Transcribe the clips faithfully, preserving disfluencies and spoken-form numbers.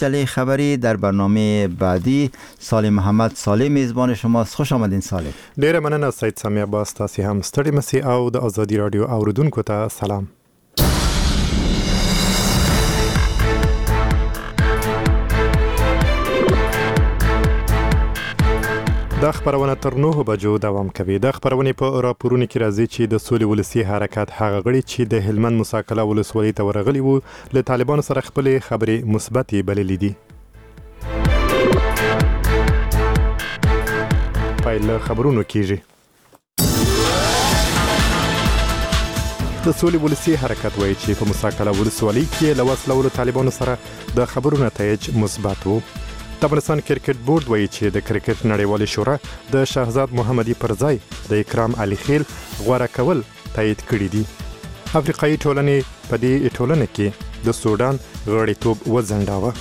چله خبری در برنامه بعدی. سالم محمد سالم میزبان شماست. خوش آمدین سالم. ډیره مننه سید سامی عباس، تاسو هم ستړي مسي او د آزادی رادیو اوریدونکو ته سلام. د خبرونه تر نوو بجو دوام کوي. د خبرونه په راپورونو کې راځي چې د سولې ولسی حرکت هغه غړي چې د هلمند مساکله ولسوالۍ ته ورغلي وو له طالبانو سره خپل خبرې مثبتې بللې دي. پایله خبرونو کېږي. د سولې ولسی حرکت وایي چې په مساکله ولسوالۍ کې له وسلو طالبانو سره د خبرونو نتایج مثبت وو. د افغانستان کرکټ بورډ وایي چې د کرکټ نړیوالې شورا د شهزاد محمدي پر ځای د اکرام علي خیل غوړه کول تایید کړی دي. افریقایي ټولنې په دې ټولنه کې د سودان غړیتوب وځنډاوه.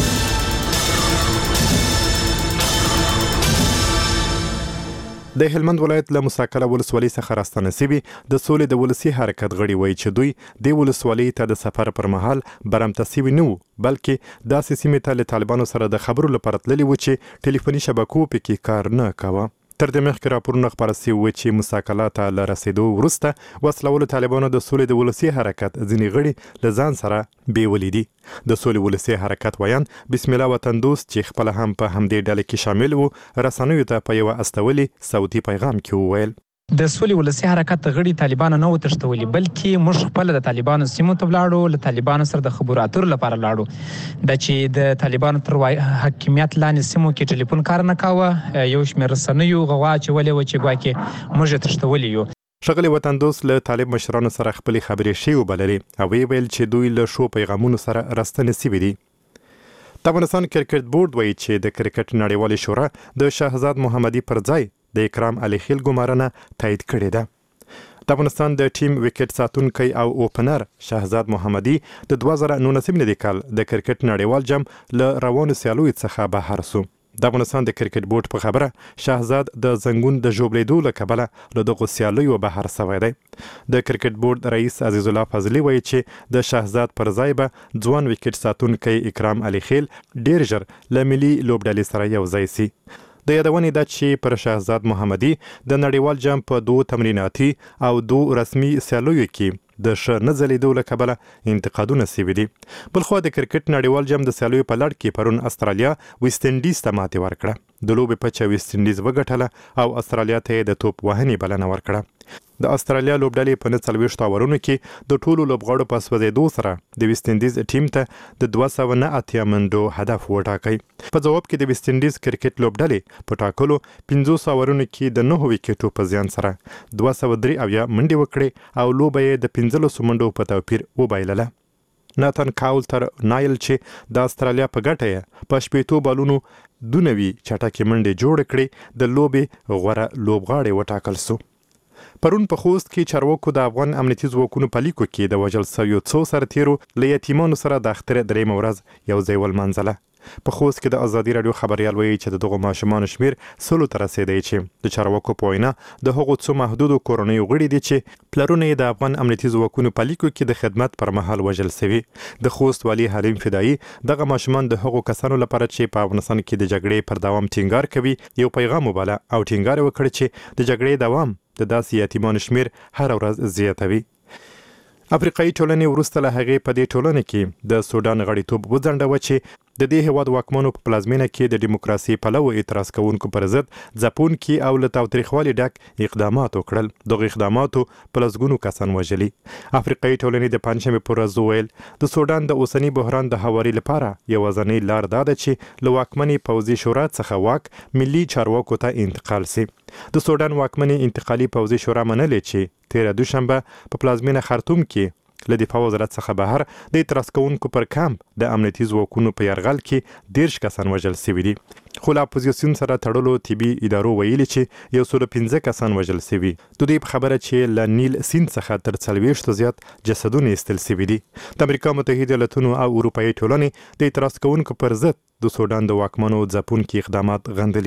د هلمند ولایت له مساکله ولسوالۍ څخه راستنه سوي د سولې د ولسی حرکت غړي وایي چې دوی د ولسوالۍ ته د سفر پر مهال برمته سوي نه وو، بلکې داسې سیمې ته له طالبانو سره د خبرو لپاره تللي وو چې ټلیفوني شبکو پکې کار نه کاوه. تر دې مخکې راپورونه خپاره سوي وو چې مساکله ته له رسېدو وروسته وسلوالو طالبانو د سولې د ولسي حرکت ځینې غړي له ځان سره بیولي دي. د سولې ولسي حرکت ویان بسم الله وطن دوست چې خپل هم په همدې ډلې کې شامل وو رسنیو ته په یوه استولي صوتي پیغام کې وویل د سولې ولسي حرکت غړي طالبانو نه وتښتولي، بلکې موږ خپل د طالبانو سیمو ته ولاړو، له طالبانو سره د خبرو اترو لپاره لاړو. د چې د طالبانو تر حاکمیت لاندې سیمو کې ټلیفون کار نه کاوه، یو شمېر رسنیو غوا اچولې وه چې ګواکې موږ یې تښتولي یو. ښاغلي وطن دوست له طالب مشرانو سره خپلې خبرې شوي وبللې او ویې ویل چې دوی له شو پیغامونو سره راستنې سوي دي. د افغانستان کرکټ بورډ وایي چې د کرکټ نړیوالې شورا د شهزاد محمدي پر ځای د اکرام علي خیل ګمارنه تایید کړې ده. د افغانستان د ټیم وکټ ساتونکی او اوپنر شهزاد محمدي د دوه زره نولسم کال د کرکټ نړیوال جام له روانو سیالیو څخه بهر سو. د افغانستان د کرکټ بورډ په خبره شهزاد د زنګون د ژوبلېدو له کبله له دغو سیالیو بهر سوی دی. د کرکټ بورډ رئیس عزیز الله فضلي وایي چې د شهزاد پر ځای به ځوان وکټ ساتونکی اکرام علي خیل ډیر ژر له ملي لوبډلې سره یو ځای سي. د یادونې ده چې پر شهزاد محمدي د نړیوال جام په دوه تمریناتي او دوه رسمي سیالیو کې د ښه نه ځلېدو له کبله انتقادونه سوي دي. بلخوا د کرکټ نړیوال جام د سیالیو په لړ کې پرون استرالیا ویسټ انډیز ته ماتې ورکړه. د لوبې پچه ویسټ انډیز وګټله او استرالیا ته یې د توپ وهنې بلنه ورکړه. د استرالیا لوبډلې په نه څلوېښتو اورونو کې د ټولو لوبغاړو په سوځېدو سره د ویسټ انډیز ټیم ته د دوه سوه نه اتیا منډو هدف وټاکی. په ځواب کې د ویسټ انډیز کرکټ لوبډلې په ټاکلو پنځوسو اورونو کې د نهو ویکټو په زیان سره دوه سوه درې اویا منډې وکړې او لوبه یې د پنځلسو منډو په توپیر وبایلله. ناتان کاول تر نایل چې د استرالیا په ګټه یې په شپېتو بالونو دونوي چټکې منډې جوړې کړې د لوبې غوره لوبغاړی وټاکل سو. پرون په خوست کې چارواکو د افغان امنیتي ځواکونو په لیکو کې د وژل سویو څو سرتیرو له یتیمانو سره د اختر درېیمه ورځ یو ځای ولمانځله. په خوست کې د آزادي رادیو خبریال وایي چې د دغو ماشومانو شمیر سلو ته رسېدی چې د چارواکو په وینا د هغو څو محدودو کورنیو غړي دي چې پلرونه یې د افغان امنیتي ځواکونو په لیکو کې د خدمت پر مهال وژل سوي. د خوست والي حلیم فدایي دغه ماشومان د هغو کسانو لپاره چې په افغانستان کې د جګړې پر دوام ټینګار کوي یو پیغام وباله او ټینګار وکړ چې د جګړې دوام د داسې یتیمانو شمیر هر ورځ زیاتوي. افریقایي ټولنې وروسته له هغې په دې ټولنه کې د سودان غړیتوب وځنډوه چې د دې هېواد واکمنو په پلازمینه کې د ډیموکراسي پلوه اعتراض کوونکو پر ضد ځپونکي او له تاوتریخوالي ډک اقدامات وکړل. دغو اقداماتو په لسګونو کسان وژلي. افریقایي ټولنې د پنجشنبې په ورځ وویل د سودان د اوسني بحران د هواري لپاره یوازینۍ لار دا ده چې له واکمنې پوځي شورا څخه واک ملي چارواکو ته انتقال سي. د سودان واکمنې انتقالي پوځي شورا منلې چې تیره دوشنبه په پلازمینه خرطوم کې له دفاع وزارت څخه بهر د اعتراض کوونکو پر کمپ د امنیتي ځواکونو په یرغل کې دېرش کسان وژل سوي دي. خو له اپوزیسیون سره تړلو طبي ادارو ویلي چې یو سل پنځه کسان وژل سوي. د دوی په خبره چې له نیل سیند څخه تر څلوېښتو زیات جسدونه ایستل سوي دي. د امریکا متحده ایالتونو او اروپایي ټولنې د اعتراض کوونکو پر ضد د سودان د واکمنو ځپونکي اقدامات غندلي دي.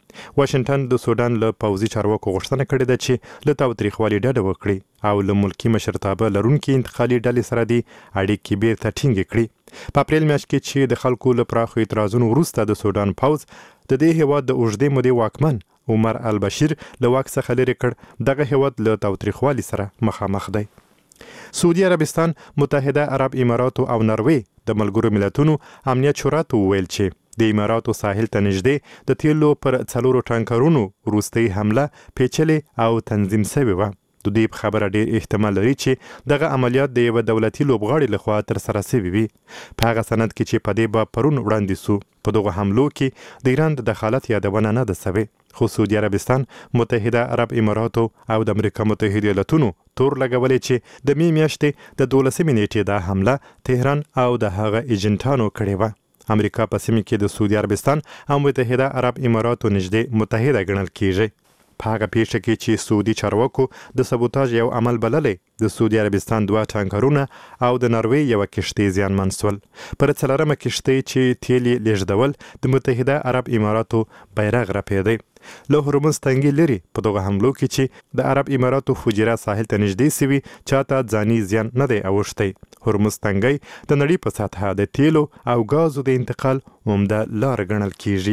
واشنگټن د سودان له پوځي چارواکو غوښتنه کړې ده چې له تاوتریخوالي ډډه وکړي او له ملکي مشرتابه لرونکي انتقالي ډلې سره د اړیکې بیرته ټینګې کړي. په اپریل میاشت کې چې د خلکو له پراخو اعتراضونو وروسته د سودان پوځ د دې هیواد د اوږدې مودې واکمن عمر البشیر له واک څخه لرې کړ، دغه هیواد له تاوتریخوالي سره مخامخ دی. سعودي عربستان، متحده عرب امارات او نروې د ملګرو ملتونو امنیت شورا ته وویل چې د اماراتو ساحل ته نږدې د تیلو پر څلورو ټانکرونو وروستۍ حمله پیچلې او تنظیم شوې وه. د دې په خبره ډېر احتمال لري چې دغه عملیات د یوه دولتي لوبغاړي لخوا ترسره شوي وي. په هغه سند کې چې په دې به پرون وړاندې سو، په دغه حملو کې د ایران د دخالت یادونه نه ده شوې، خو سعودي عربستان، متحده عرب اماراتو او د امریکا متحده ایالتونو تور لګولې چې د می میاشتې د دولسمې نیټې دا حمله تهران او د هغه ایجنټانو کړې وه. امریکا په سیمه کې د سعودي عربستان او متحده عرب اماراتو نږدې متحده ګڼل کیږي. په هغه پیښه کې چې سعودي چارواکو د سبوتاژ یو عمل بللې، د سعودي عربستان دوه ټانکرونه او د نروې یوه کښتۍ زیانمن سول. پر څلورمه کښتۍ چې تیل یې لیږدول د متحده عرب اماراتو بیرغ رپېدی. له هرمز تنګي لري په دغه حملو کې چې د عرب اماراتو فجیره ساحل ته نږدې سوي چاته ځاني زیان نه دی اوښتی. هرمز تنګی د نړۍ په سطحه د تیلو او غازو د انتقال عمده لار ګڼل کیږي.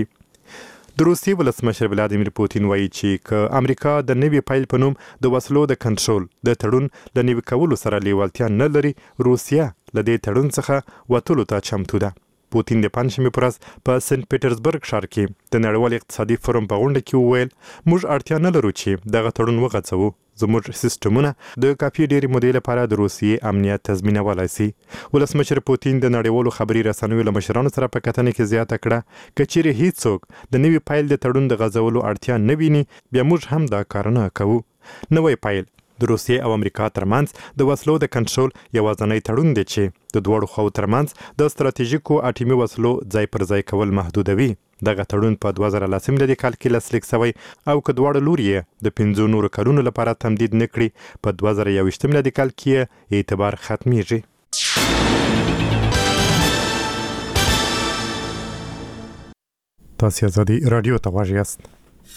د روسیې ولسمشر ولادیمیر پوتین وایي چې که امریکا د نوي پیل په نوم د وسلو د کنټرول د تړون له نوي کولو سره لیوالتیا نه لري، روسیه له دې تړون څخه وتلو ته چمتو ده. پوتین د پنجشنبې په ورځ په سنت پیټرزبرګ ښار کې د نړیوال اقتصادي فورم په غونډه کې وویل، موږ اړتیا نه لرو چې دغه تړون وغځوو، زموږ سیستمونه د کافي ډېرې مودې لپاره د روسیې امنیت تضمینولی سي. ولسمشر پوتین د نړیوالو خبري رسنیو له مشرانو سره په کتنه کې زیاته کړه، که چیرې هیڅوک د نوي پیل د تړون د غځولو اړتیا نه ویني، بیا موږ هم دا کارونه کوو. نوی پیل د روسیې او امریکا ترمنځ د وسلو د کنټرول یوازینی تړون دی چې د دواړو خواو ترمنځ د ستراتیژیکو اټومي وسلو ځای پر ځای کول محدودوي. دغه تړون په دوه زره لسم میلادي کال کې لاسلیک شوی او که دواړه لوري یې د پنځو نورو کلونو لپاره تمدید نه کړي، په دوه زره یوویشتم میلادي کال کې اعتبار ختمیږي. تاسو آزادي رادیو ته غواړئ یاست.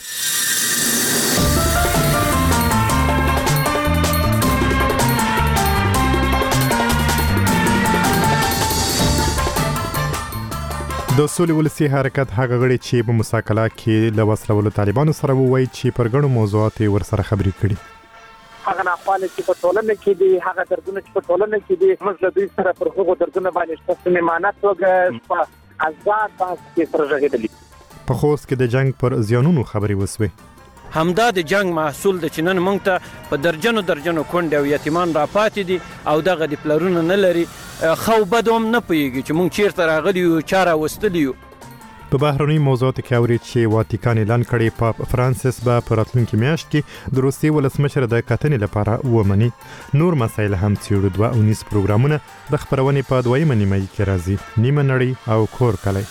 د سولې ولسي حرکت هغه غړي چې په مساکله کې له وسلوالو طالبانو سره ووایي چې پر ګڼو موضوعاتو ورسره خبرې کړي. هغه ناخواله چې په ټولنه کې دي، هغه دردونه چې په ټولنه کې دي، موږ له دوی سره پر هغو دردونه باندې صمیمانه توګه په آزاد بحث کې سره غږېدلي. په خوست کې د جنگ پر زیانونو خبرې وسوې. همدا د جنگ محصول د چې نن موږ ته په درجنو درجنو کونډې او یتیمان راپاتې دي او دغه د پلرونه نه لري، خو بد هم نه پوهېږي چې موږ چېرته راغلي یو، چا راوستلي یو. په بهرنیو موضوعاتو کې اوري چې واتیکان اعلان کړی پاپ فرانسیس به په راتلونکي میاشت کې د روسیې ولسمشر د کتنې لپاره ومني. نور مسایل هم څېړو. دوه اونیز پروګرامونه د خپرونې په دویمه نیمایي کې راځي. نیمه نړۍ او کور کلی.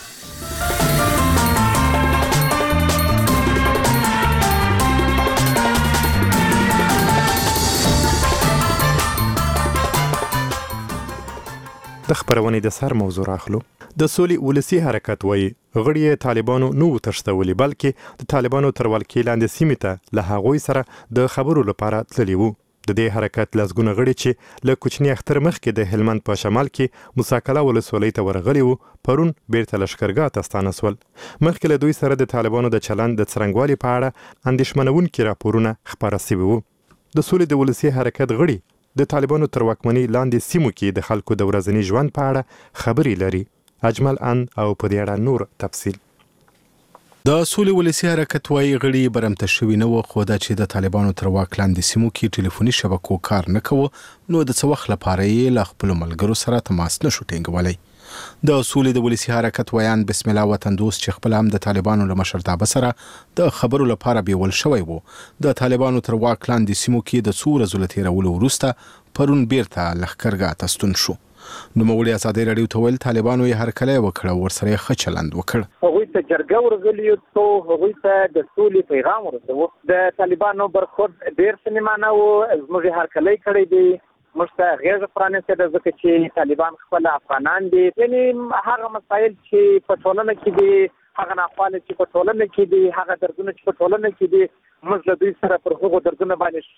د خبرونې د سر موضوع راخلو. د سولې ولسي حرکت وایي غړي طالبانو نو تښتولي، بلکې د طالبانو تر ولکې لاندې سیمې ته له هغوی سره د خبرو لپاره تللي وو. د دې حرکت لسګونه غړي چې له کوچني اختر مخکې د هلمند په شمال کې مساکله ولسوالۍ ته ورغلي وو، پرون بیرته لښکرګاه ته ستانه سول. مخکې له دوی سره د طالبانو د چلند د څرنګوالي په اړه اندېښمنونکي راپورونه خپاره سوي وو. د سولې د ولسي حرکت غړي د طالبانو تر واکمنۍ لاندې سیمو کې د خلکو د ورځني ژوند په اړه خبرې لري. اجمل ان او په دې اړه نور تفصیل. د سولې ولسي حرکت وایي غړي برمته شوي نه وو، خو دا چې د طالبانو تر واک لاندې سیمو کې ټلیفوني شبکو کار نه کوو، نو د څه وخت لپاره یې له خپلو ملګرو سره تماس نه شو ټینګولی. د سولې د ولسي حرکت ویان بسم الله وطن دوست چې خپل هم د طالبانو له مشرتابه سره د خبرو لپاره بیول شوی وو، د طالبانو تر واک لاندې سیمو کې د څو ورځو له تېرولو وروسته پرون بیرته لښکرګاه ته ستون شو. نوموړي ازادي راډیو ته ویل طالبانو یې هرکلی وکړ او ورسره یې ښه چلند وکړ. هغوی ته جرګه ورغلي څو هغوی ته د سولې پیغام ورسوو. د طالبانو برخورد ډېر صمیمانه و، زموږ یې هرکلی کړی دی، موږ ته غېږه پرانیستې ده، ځکه چې طالبان خپل افغانان دي. یعنې هغه مسایل چې په ټولنه کې دي هغه ناخواله چې په ټولنه کې دي هغه دردونه چې په ټولنه کې دي موږ له دوی سره پر هغو دردونه باندې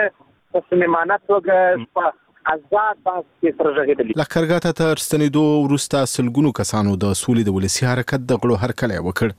ښه په صمیمانه توګه په آزاد بحث کې سره غږېدلي. لښکرګاه ته تر ستنېدو وروسته سلګونو کسانو د سولې د ولسي حرکت د غړو هرکلی وکړ.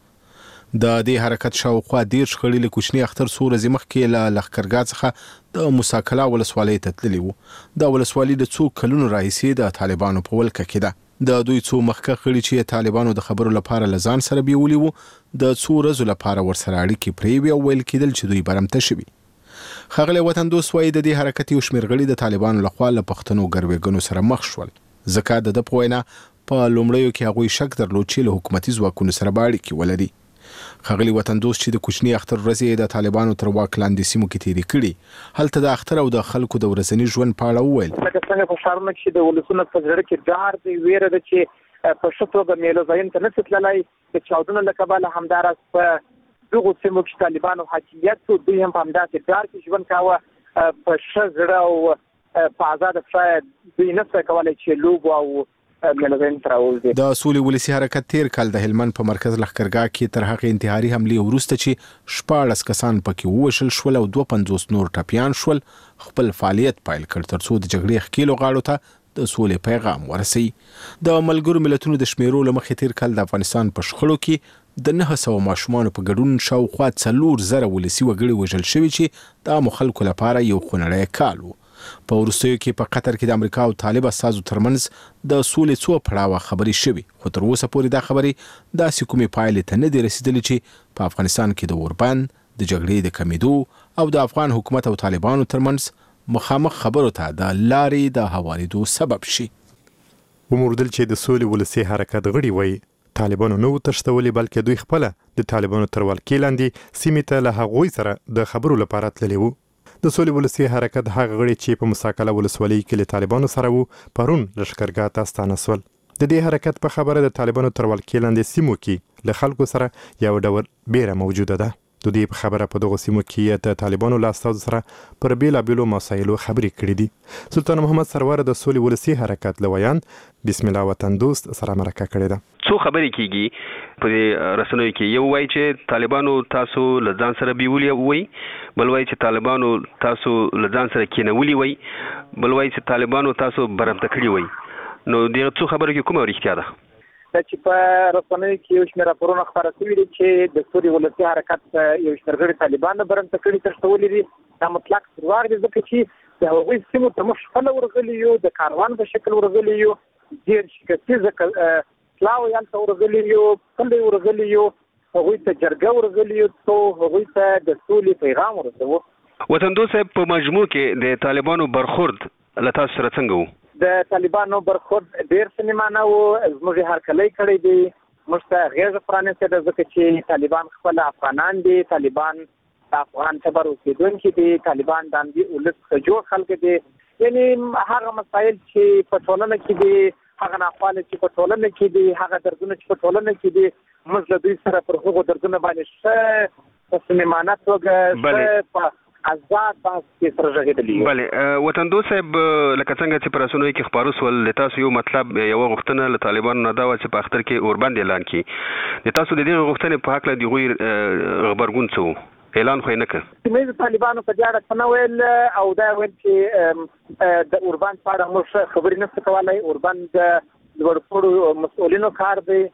د دې حرکت شاوخوا دېرش غړي له کوچني اختر څو ورځې مخکې له لښکرګاه څخه د موسی ولسوالۍ ته تللي وو. دا ولسوالي د څو کلونو راهیسې د طالبانو په ولکه کې ده. د دوی څو مخکښ غړي چې طالبانو د خبرو لپاره له ځان سره بیولي وو د څو ورځو لپاره ورسره اړیکې پرې وې او ویل کېدل چې دوی برمته شوي. ښاغلی وطن دوست وایي د دې حرکت یو شمېر غړي د طالبانو لخوا له پښتنو ګروېږنو سره مخ شول، ځکه د ده په وینا په لومړیو کې هغوی شک درلود چې له حکومتي ځواکونو سره به اړیکې ولري. ښاغلی وطن دوست چې د کوچني اختر ورځې د طالبانو تر واک لاندې سیمو کې تېرې کړي، هلته د اختر او د خلکو د ورځني ژوند په اړه وویل. لکه څنګه په ښارونو کې د ولسونو په زړه کې ډار دی، ویره ده چې په ښه توګه میلو ځایونو ته نشي تللی. د چاودنو له کبله همداراز په دغو سیمو کې طالبانو حاکمیت و، دوی هم په همداسې ډار کې ژوند کاوه. په ښه زړه او په ازاده پښه دوی نه شوی کولی چې لوبو او میلو ځایونو ته راووځي. د سولې ولسي حرکت تیر کال د هلمند په مرکز لښکرګاه کې تر هغې انتحاري حملې وروسته چې شپاړس کسان پکې ووژل شول او دوه پنځوس نور ټپیان شول، خپل فعالیت پیل کړ تر څو د جګړې ښکېلو غاړو ته د سولې پیغام ورسوي. د ملګرو ملتونو د شمیرو له مخې تیر کال د افغانستان په شخړو کې د نهه سوه ماشومانو په ګډون شاوخوا څلور زره ولسي وګړي وژل شوي چې د عامو خلکو لپاره یو خونړی کال و. په وروستیو کې په قطر کې د امریکا او طالب استازو ترمنځ د سولې څو پړاوه خبرې شوي، خو تر اوسه پورې دا خبرې داسې کومې پایلې ته نه دي رسېدلې چې په افغانستان کې د اوربند د جګړې د کمیدو او د افغان حکومت او طالبانو ترمنځ مخامخ خبرو ته د لارې د هوارېدو سبب شي. وموردل چې د سولې ولسي حرکت غړي وایي طالبانو نه و تښتولي، بلکې دوی خپله د طالبانو تر ولکې لاندې سیمې ته له هغوی سره د خبرو لپاره تللي وو. د سولې ولسي حرکت هغه غړي چې په موسی ولسوالۍ کې له طالبانو سره وو پرون لښکرګاه ته ستانه سول. د دې حرکت په خبره د طالبانو تر ولکې لاندې سیمو کې له خلکو سره یو ډول بیره موجوده ده. د دې په خبره په دغو سیمو کې د طالبانو له استازو سره پر بېلابېلو مسایلو خبرې کړې دي. سلطان محمد سرور د سولې ولسي حرکت له ویاند بسم الله وطن دوست سره مرکه کړې ده. څو خبرې کیږي په دې رسنیو کې، یو وایي چې طالبانو تاسو له ځان سره بیولي وایي، بل وایي چې طالبانو تاسو له ځان سره کېنولي وایي، بل وایي چې طالبانو تاسو برمته کړي وایي. نو دغه څو خبرو کې کومه رښتیا ده؟ دا چې په رسنیو کې یو شمېر راپورونه خپاره شوي دي چې د سولې ولسي حرکت یو شمېر غړي طالبان نه برمته کړي تښتولي دي، دا مطلق درواغ دي، ځکه چې د هغوی سیمو ته موږ خپله ورغلي یو، د کاروان په شکل ورغلي یو، دېرش کسیزه پلاوی هلته ورغلي یو، پلی ورغلي یو، هغوی ته جرګه ورغلي یو څو هغوی ته د سولې پیغام ورسوو. وطن دوست صاحب په مجموع کې د طالبانو برخورد له تاسو سره څنګه و؟ د طالبانو برخورد ډېر صمیمانه و، زموږ هرکلی کړی دی، موږ ته غېږه پرانیستې ده، ځکه چې طالبان خپله افغانان دي، طالبان د افغان تبر اوسېدونکي دي، طالبان د همدې ولس څخه جوړ خلک دي. یعنې هغه مسایل چې په ټولنه کې دي، هغه ناخواله چې په ټولنه کې دي، هغه دردونه چې په ټولنه کې دي، موږ له دوی سره پر هغو دردونه باندې ښه په صمیمانه توګه ښه په آزاد بحث کې سره غږېدلي یو. بلې وطن دوست صاحب لکه څنګه چې په رسنیو کې خپاره سول، له تاسو یو مطلب یوه غوښتنه له طالبانو نه دا وه چې په اختر کې اوربند اعلان کړي. د تاسو د دې غوښتنې په هکله د هغوی غبرګون څه و؟ اعلان خو یې نه کړ. سیمه طالبانو په دې اړه څه نه ویل او دا ویل چې د اوربند په اړه موږ خبرې نه شو کولی، اوربند د لوړپوړو مسؤلینو کار دی،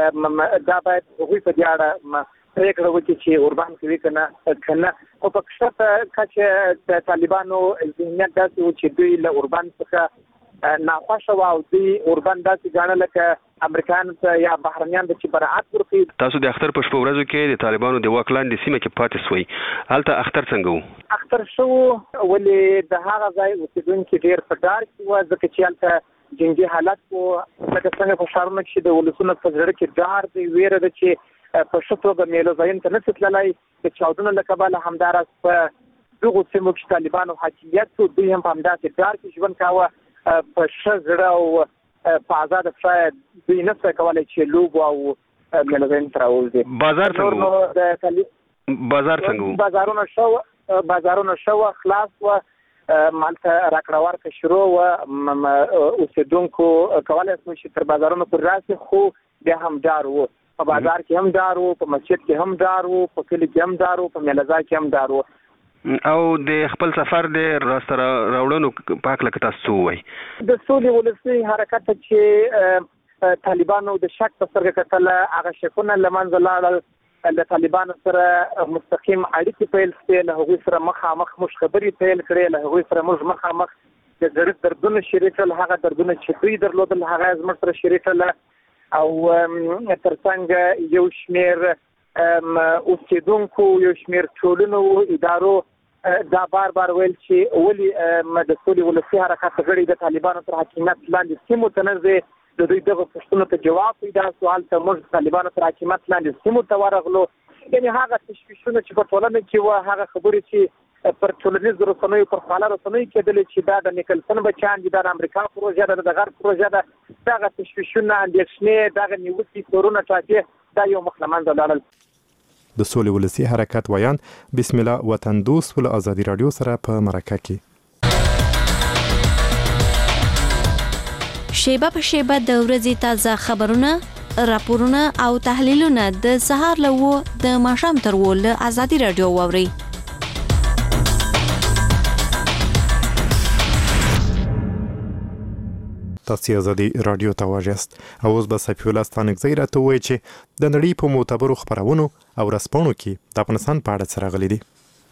دا باید هغوی په دې اړه پرېکړه وکړي چې اوربند کوي که نه که نه. خو په کښته کچه د طالبانو ذهنیت داسې و چې دوی له اوربند څخه ناخوښه وه او دوی اوربند داسې ګاڼه لکه امریکایانو ته یا بهرنیانو ته چې براعت ورکوي. تاسو د اختر په شپو ورځو کې د طالبانو د واک لاندې سیمه کې پاتې سوئ، هلته اختر څنګه و؟ اختر ښه و، ولې د هغه ځای اوسېدونکي ډېر په ډار کې وه، ځکه چې هلته جنګي حالت و. لکه څنګه په ښارونو کې د ولسونو په زړه کې ډار دی، ویره ده چې په ښه توګه میلو ځایونو ته نشي تللی. د چاودنو له کبله همداراز په دغو سیمو کې طالبانو حاکمیت و، دوی هم په همداسې ډار کې ژوند کاوه. په ښه زړه او په ازاده پښه دوی نه شوی کولی چې لوبو او میلو ځایونو ته راووځي. بازار څنګه و؟ بازار څنګه و؟ بازارونه ښه بازارونه ښه وه، خلاص وه، هلته راکړه ورکړه شروع وه، اوسېدونکو کولی شو چې تر بازارونو پورې راسي، خو بیا هم ډار و. په بازار کې هم دارو، په مسجد کې هم دارو، په کلی کې هم دارو، په میلازا کې هم دارو. او د خپل سفر د راستره راوړنو په اړه کې تاسو وایي د سولې ولسي حرکت چې طالبانو د شک په سترګه کتل، هغه شکونه له منځه لاړل، د طالبانو سره مستقیم اړیکې پیل شوې، له هغوی سره مخامخ موږ خبرې پیل کړې، له هغوی سره موږ مخامخ د زړه دردونه شریکل، هغه دردونه چې دوی درلودل هغه زموږ سره شریکل، او ترڅنګ یو شمېر اوسېدونکو، یو شمېر ټولنو ادارو دا بار بار ویل چې ولې د سولې ولسي حرکت غړي د طالبانو تر حاکمیت لاندې سیمو ته نه ځي. د دوی دغه پوښتنو ته جواب پیدا سوال ته موږ طالبانو تر حاکمیت لاندې سیمو ته ورغلو. یعنې هغه تشویشونه چې په ټولنه کې وه، هغه خبرې چې پر ټولنیزو رسنیو، پر خواله رسنیو کېدلې چې دا د نیکلسن بچیان دي، دا د امریکا پروژه ده، د غرب پروژه ده، دغه تشویشونه، اندېښنې، دغه نیوکې، تورونه، ټاپې دا یو مخ له منځه لاړل. د سولې ولسي حرکت ویان بسم الله وطن دوست ول ازادي رادیو سره په مرکه کې شیبه په شیبه د ورځې تازه خبرونه، راپورونه او تحلیلونه د سهار له و د ماښام تر و له ازادي رادیو واوري. تاسو ازادي رادیو ته واجست. او اوس به صفی الله ستانک زیره ته وایي چې د نړۍ په معتبرو خبرونو او رسپانو کې د افغانستان په اړه څه راغلي دي.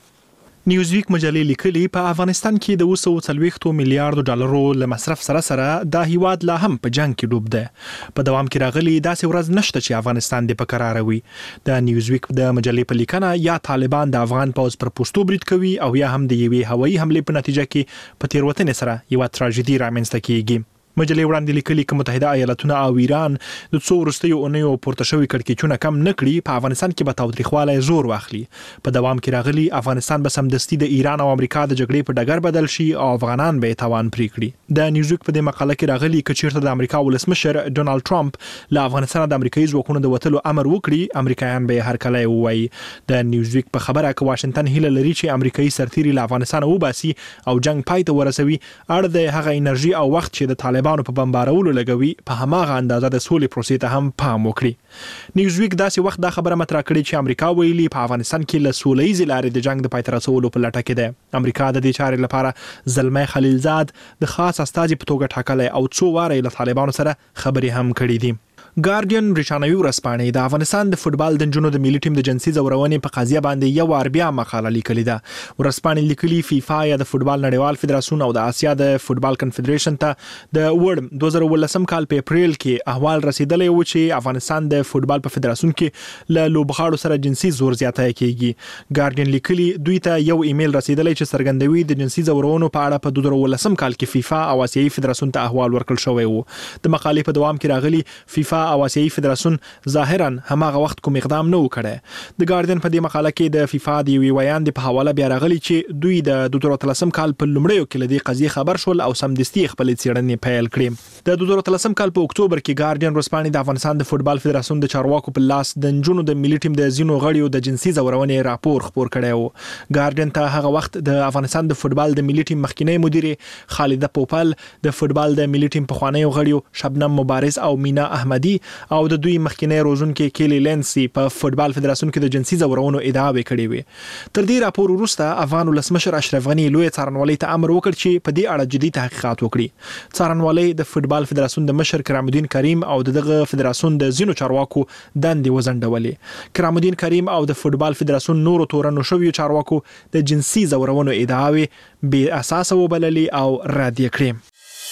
نیوزویک مجلې لیکلي په افغانستان کې د اوسو څلوېښتو میلیارډو ډالرو له مصرف سره سره دا هیواد لا هم په جنگ کې ډوب دی. په دوام کې راغلي داسې ورځ نشته چې افغانستان دې په قرار وي. د نیوزویک د مجلې په لیکنه یا طالبان د افغان پوځ پر پوستو برید کوي او یا هم د یوې هوایي حملې په نتیجه کې په تیروتنې سره یو تراژیدي رامنځته کیږي. مجلې وړاندې لیکلي چې متحده ایالاتونه او ایران د څو وروستیو اونیو پورته شوي کړکېچونه کم نه کړي، په افغانستان کې به تاوتریخوالی زور واخلي. په دوام کې راغلي افغانستان به سمدستي د ایران او امریکا د جګړې په ډګر بدل شي او افغانان به یې تاوان پرې کړي. د نیوزویک په دې مقاله کې راغلي که چیرته د امریکا ولسمشر ډونالډ ټرمپ له افغانستانه د امریکایي ځواکونو د وتلو امر وکړي، امریکایان به یې هرکلی ووایي. د نیوزویک په خبره که واشنګټن هیله لري چې امریکایي سرتیري له افغانستانه وباسي او جنگ پای ته ورسوي، اړ د هغه انرژي او وخت چې د طالبانو په بمبارولو لګوي په هماغه اندازه د سولې پروسې ته هم پام وکړي. نیوزویک داسې وخت دا خبره مطرح کړې چې امریکا ویلي په افغانستان کې له سولهییزې لارې د جنگ د پای ته رسولو په لټه کې ده. امریکا د دې چارې لپاره زلمی خلیلزاد د خاص استازي په توګه ټاکلی او څو واره له طالبانو سره خبرې هم کړې دي. ګارډین برېټانوي ورځپاڼې د افغانستان د فوټبال د نجونو د ملي ټیم د جنسي ځورونې په قضیه باندې یو وار بیا مقاله لیکلې ده. ورځپاڼې لیکلي فیفا یا د فوټبال نړیوال فدراسیون او د اسیا د فوټبال کنفدریشن ته د وړ دوه زره ولسم کال په اپریل کې احوال رسیدلی و چې افغانستان د فوټبال په فدراسیون کې له لوبغاړو سره جنسي زور زیاتی کیږي. ګارډین لیکلي دوی ته یو ایمیل رسیدلی چې څرګندوي د جنسي ځورونو په اړه په دوه زره ولسم کال کې فیفا او اسیایي فدراسیون ته احوال ورکړل شوی و. د مقالې په دوام کې راغلي فیفا او اسیایي فدراسیون ظاهرا هماغه وخت کوم اقدام نه وکړي. د ګارډین په دې مقاله کې د فیفا د یوې ویاندې په حواله بیا راغلي چې دوی د دوه زره اتلسم کال په لومړیو کې له دې قضیې خبر شول او سمدستي خپلې څېړنې پیل کړې. د دوه زره اتلسم کال په اکتوبر کې ګارډین ورځپاڼې د افغانستان د فوټبال فدراسیون د چارواکو په لاس د نجونو د ملي ټیم د ځینو غړیو د جنسي ځورونې راپور خپور کړی و. ګارډین ته هغه وخت د افغانستان د فوټبال د ملي ټیم مخکینی مدیر خالده پوپل، د فوټبال د ملي ټیم پخوانیو غړیو شبنم مبارز او مینا احمدي او د دوی مخکینی روزونکي کیلی لینسی په فوټبال فدراسیون کې د جنسي ځورونو ادعاوې کړې وې. تر دې راپور وروسته افغان ولسمشر اشرف غني لوی څارنوالۍ ته امر وکړ چې په دې اړه جدي تحقیقات وکړي. څارنوالۍ د فوټبال فدراسیون د مشر کرام الدین کریم او دغه فدراسیون د ځینو چارواکو دندې وزنډولې. کرام الدین کریم او د فوټبال فدراسیون نورو تورنو شویو چارواکو د جنسي ځورونو ادعاوې بې اساسه وبللې او رد یې کړې.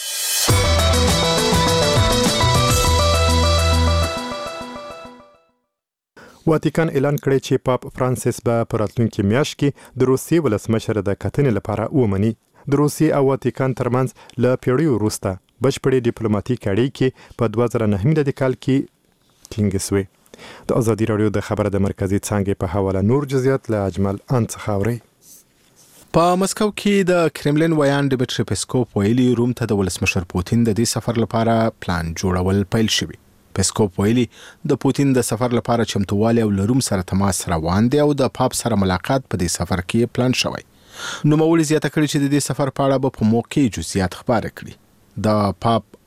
واتیکان اعلان کړی چې پاپ فرانسیس به په راتلونکي میاشت کې د روسیې ولسمشر د کتنې لپاره ومني. د روسیې او واتیکان ترمنځ له پیړیو وروسته بشپړې ډیپلوماټیک اړیکې په دوه زره نهه میلادي کال کې ټینګې شوې. د ازادي رادیو د خبره د مرکزي څانګې په حواله نور جزئیات له اجمل ان څخه اورئ. په مسکو کې د کرملین ویان ډیمیټری پیسکوف ویلي روم ته د ولسمشر پوتین د دې سفر لپاره پلان جوړول پیل شوی. پیسکوف ویلي د پوتین د سفر لپاره چمتووالی او له روم سره تماس روان دی او د پاپ سره ملاقات په دې سفر کې پلان شوی. نوموړي زیاته کړې چې د دې سفر په اړه به په موقع جزئیات خبره کړي. د پاپ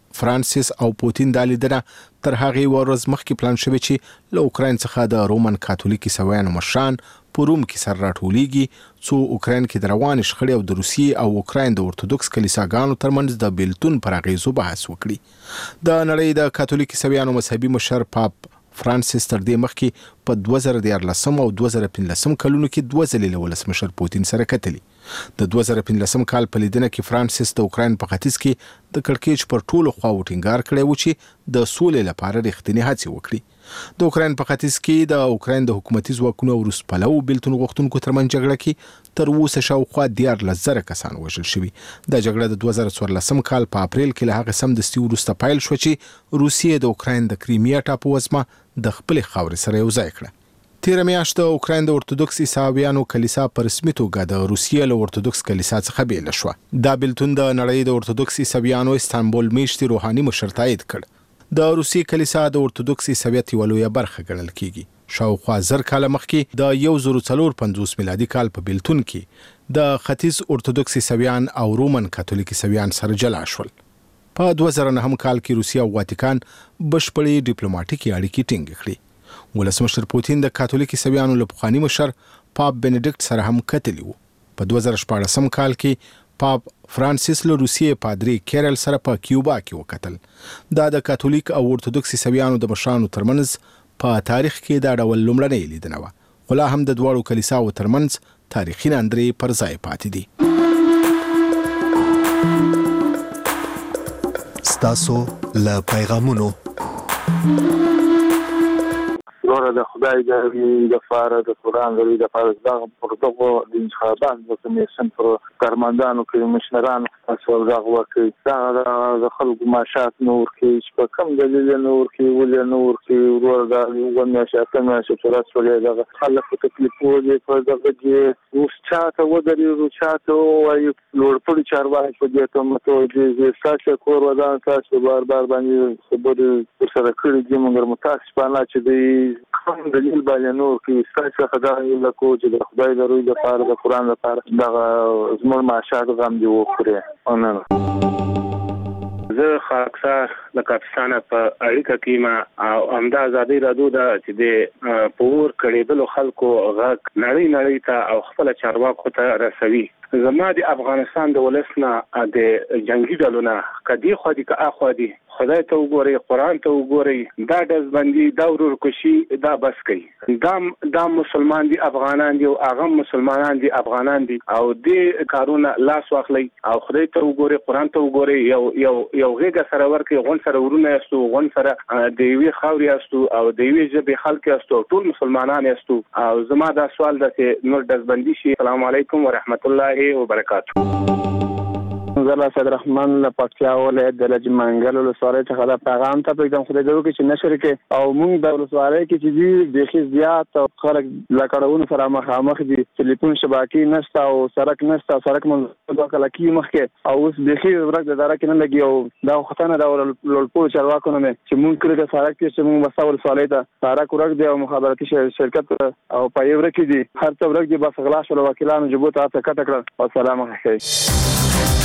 فرانسیس او پوتین د لیدنه تر هغه ورځ مخکې پلان شوی چې له اوکراین څخه د رومن کاتولیک عیسویانو مشران په روم کې سره راټولېږي څو اوکراین کې د روانې شخړې او د روسیې او اوکراین د ارتودوکس کلیساګانو ترمنځ د بیلتون پر اغیزو بحث وکړي. د نړۍ د کاتولیک عیسویانو مذهبي مشر پاپ فرانسیس تر دې مخکې په دوه زره دیارلسم او دوه زره پنځلسم کلونو کې دوه ځلې له ولسمشر پوتین سره کتلي. د دوه زره پنځلسم کال په لیدنه کې فرانسیس د اوکراین په ختیځ کې د کړکېچ پر ټولو خواوو ټینګار کړی و چې د سولې لپاره رښتینې هڅې وکړي. د اوکراین په ختیځ کې د اوکراین د حکومتي ځواکونو او روس پلو بیلتون غوښتونکو ترمنځ جګړه کې تر اوسه شاوخوا دیارلس زره کسان وژل شوي. دا جګړه د دوه زره څوارلسم کال په اپریل کې له هغې سمدستي وروسته پیل شوه چې روسیې د اوکراین د کریمیا ټاپو وزمه د خپلې خاورې سره یو ځای کړه. تیره میاشت د اوکراین د ارتودوکس عیسویانو کلیسا په رسمي توګه د روسیې له ارتودوکس کلیسا څخه بیل شوه. دا بیلتون د نړۍ د ارتودوکس عیسویانو استانبول میشتي روحاني مشر تایید کړ. د روسیې کلیسا د ارتودوکس عیسویت یوه لویه برخه ګڼل کیږي. شاوخوا زر کاله مخکې د یو زر څلور پنځوس میلادي کال په بیلتون کې د ختیځ ارتودوکس عیسویان او رومن کاتولیک عیسویان سره جلا شول. په دوه زره نهم کال کې روسیه او واتیکان بشپړې ډیپلوماټیکي اړیکې ټینګې کړې. ولسمشر پوتین د کاتولیک عیسویانو له پخواني مشر پاپ بنډیکټ سره هم کتلی و. په دوه زره شپاړسم کال کې پاپ فرانسیس له روسیې پادری کیرل سره په کیوبا کې وکتل. دا د کاتولیک او ارتودوکس عیسویانو د مشرانو ترمنځ په تاریخ کې دا ډول لومړنۍ لیدنه وه. خو لا هم د دواړو کلیساو ترمنځ تاریخي ناندرې پر ځای پاتې دي. ستاسو له پیغامونو ورته د خدای د لپاره د قرآن د لپاره د پروتوکو د انتخابات د کمیسیون پر کارمندانو کې مشرانو تاسو دغه وکړي دا د خلکو معاشات نور کې چې په کم دلیل نور کې ولې نور کې ورته د یو معاشات معاشات ترڅ ولې دغه خلکو تکلیفو دي په دغه کې اوس چاته ودرې او چاته وایي لوړ پړ چارواکي په دې ته متوجه دي تاسو کور ودان تاسو بار بار باندې خبرې سره کړې دي موږ متاسفانه چې دی کوم دلیل باندې نور کې ستاسو خدای له کوجه د خدای د روی لپاره د قرآن لپاره دغه زموږ معاشات غم دی وکړي. زه خاکسار د پاکستان په اړیکه کې ما او امدا ازادي رادو د چې د پور کړيدلو خلکو غږ نړۍ نړۍ ته او خپل چارواکو ته رسوي. زما د افغانستان د ولسنا د جنگي ډلونه کدي خو دي که اخو دي خدای ته وګوري قرآن ته وګوري دا دزبندي دا ورور کوشي دا بس کوي دا دا مسلمان دي افغانان دي او هغه مسلمانان دي افغانان دي او دې کارونه لاس واخلي او خدای ته وګوري قرآن ته وګوري یو یو یو غیګه سره ورکي غون سره ورونه یاستو غون سره د یوې خاورې یاستو او د یوې ژبې خلک یاستو ټول مسلمانان یاستو او زما دا سوال ده چې نور دزبندي شي. السلام علیکم ورحمت الله وبرکاته. زلا صدر رحمان له پکتیا ولایت د لجمنګل ولسوالۍ څخه دا پیغام ته پېږدم خدای دې وکړي چې نشر کې او موږ د ولسوالۍ کې چې دي بیخي زیات خلک له کړهونو سره مخامخ دي. ټلیفون شبکې نشته او سړک نشته سړک مونږ دوه کله کې مخکې او اوس بیخي ورک د دره کې نه لګي او دا ختنه د لوړپوړو چارواکو نه چې موږ کړی د سړک کې چې موږ وسه ولسوالۍ ته سړک ورک دی او مخابراتي شرکت او پای ورک دي هر څه ورک دي بس غلا شول وکیلانو جبوت ته کټ کړل. والسلام علیکم.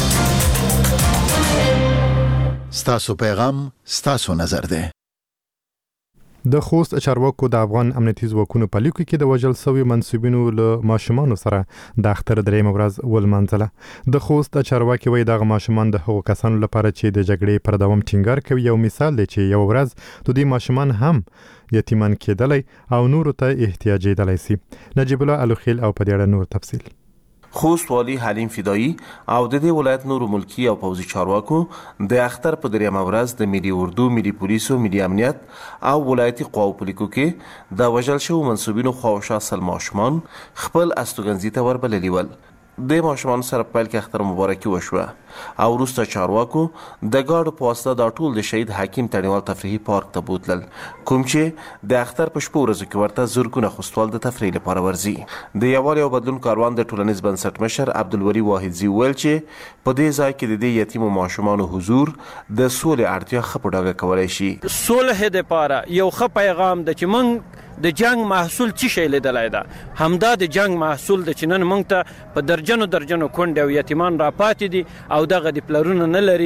ستاسو پیغام ستاسو نظر ده. د خوست چارواکو د افغان امنیتي ځواکونو په لیکو کې د وژل شوي منسوبینو له ماشومانو سره د اختر درېیمه ورځ ولمانځله. د خوست چارواکي وایي دغه ماشومان د هغو کسانو لپاره چې د جګړې پر دوام ټینګار کوي یو مثال دی چې یو ورځ د دوی ماشومان هم یتیمان کېدلی او نورو ته احتیاجېدلی سي. نجیب الله الوخیل او په دې اړه نور تفصیل. خوست والی حلیم فدایی او د دې ولایت نورو ملکی او پوځي چارواکو د اختر په دریمه ورځ د ملي اردو، ملي پولیسو، ملي امنیت او ولایتي قواو په لیکو کې د وژل شوو منسوبینو خواوشا سل ماشومان خپل استوګنځي ته وربللي ول. د ماشومان سره پیل کې اختر مبارکي وشوه او وروسته چارواکو د ګاډو په واسطه دا ټول د شهید حکیم تڼیوال تفریحي پارک ته بوتلل کوم چې د اختر په شپو ورځو کې ورته زرګونه خوستوال د تفریح لپاره ورځي. د یووالي او بدلون کاروان د ټولنیز بنسټ مشر عبدالوري واحدزي وویل چې په دې ځای کې د دې یتیمو ماشومانو حضور د سولې اړتیا ښه په ډاګه کولی شي. صلح دپاره یو ښه پیغام ده چې موږ د جنگ محصول څه شی لیدلی ده همدا د جنگ محصول د چې نن موږ ته په درجنو درجنو کونډې او یتیمان راپاتې دي او دغه د پلرونه نه لري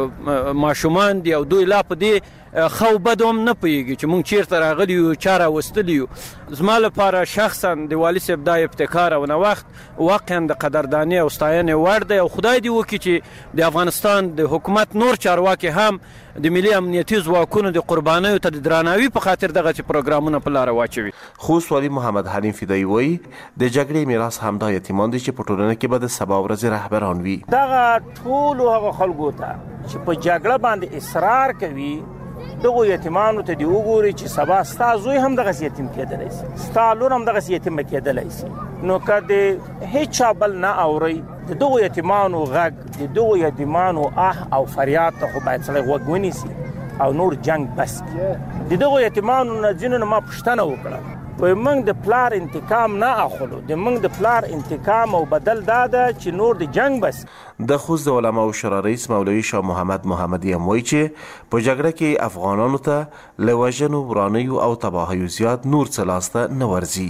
ماشومان دي او دوی لا په دې خو بد هم نه پوهېږي چې موږ چېرته راغلي یو چا راوستلي یو. زما لپاره شخصا د والي صاحب دا ابتکار او نوښت واقعا د قدردانۍ او ستاینې وړ دی او خدای دې وکړي چې د افغانستان د حکومت نور چارواکي هم د ملي امنیتي ځواکونو د قربانیو ته د درناوي په خاطر دغسې پروګرامونه په لاره واچوي. خوست والي محمد حلیم فدایي وایي د جګړې میراث همدا یتیمان دي چې په ټولنه کې به د سبا ورځې رهبران وي. دغه ټولو هغه خلکو ته چې په جګړه باندې اصرار کوي دغه یتیمانو ته دی وګوري چې سبا ستا زوی هم دغه یتیم کېدلی شي ستا لور هم دغه یتیم کېدلی شي نو که د هیچا بل نه اوري د دغه یتیمانو غږ د دغه یتیمانو آه او فریاد ته خو باید سړی غوږ ونیسي او نور جنگ بس کړي. د دغه یتیمانو نه ځینو نه ما پوښتنه وکړه وایي موږ د پلار انتقام نه اخلو د موږ د پلار انتقام او بدل دا ده چې نور د جنگ بس. د خوست د علماو شورا رئیس مولوي شاه محمد محمدي هم وایي چې په جګړه کې افغانانو ته له وژنو ورانیو او تباهیو زیات نور څه لاسته نه ورځي.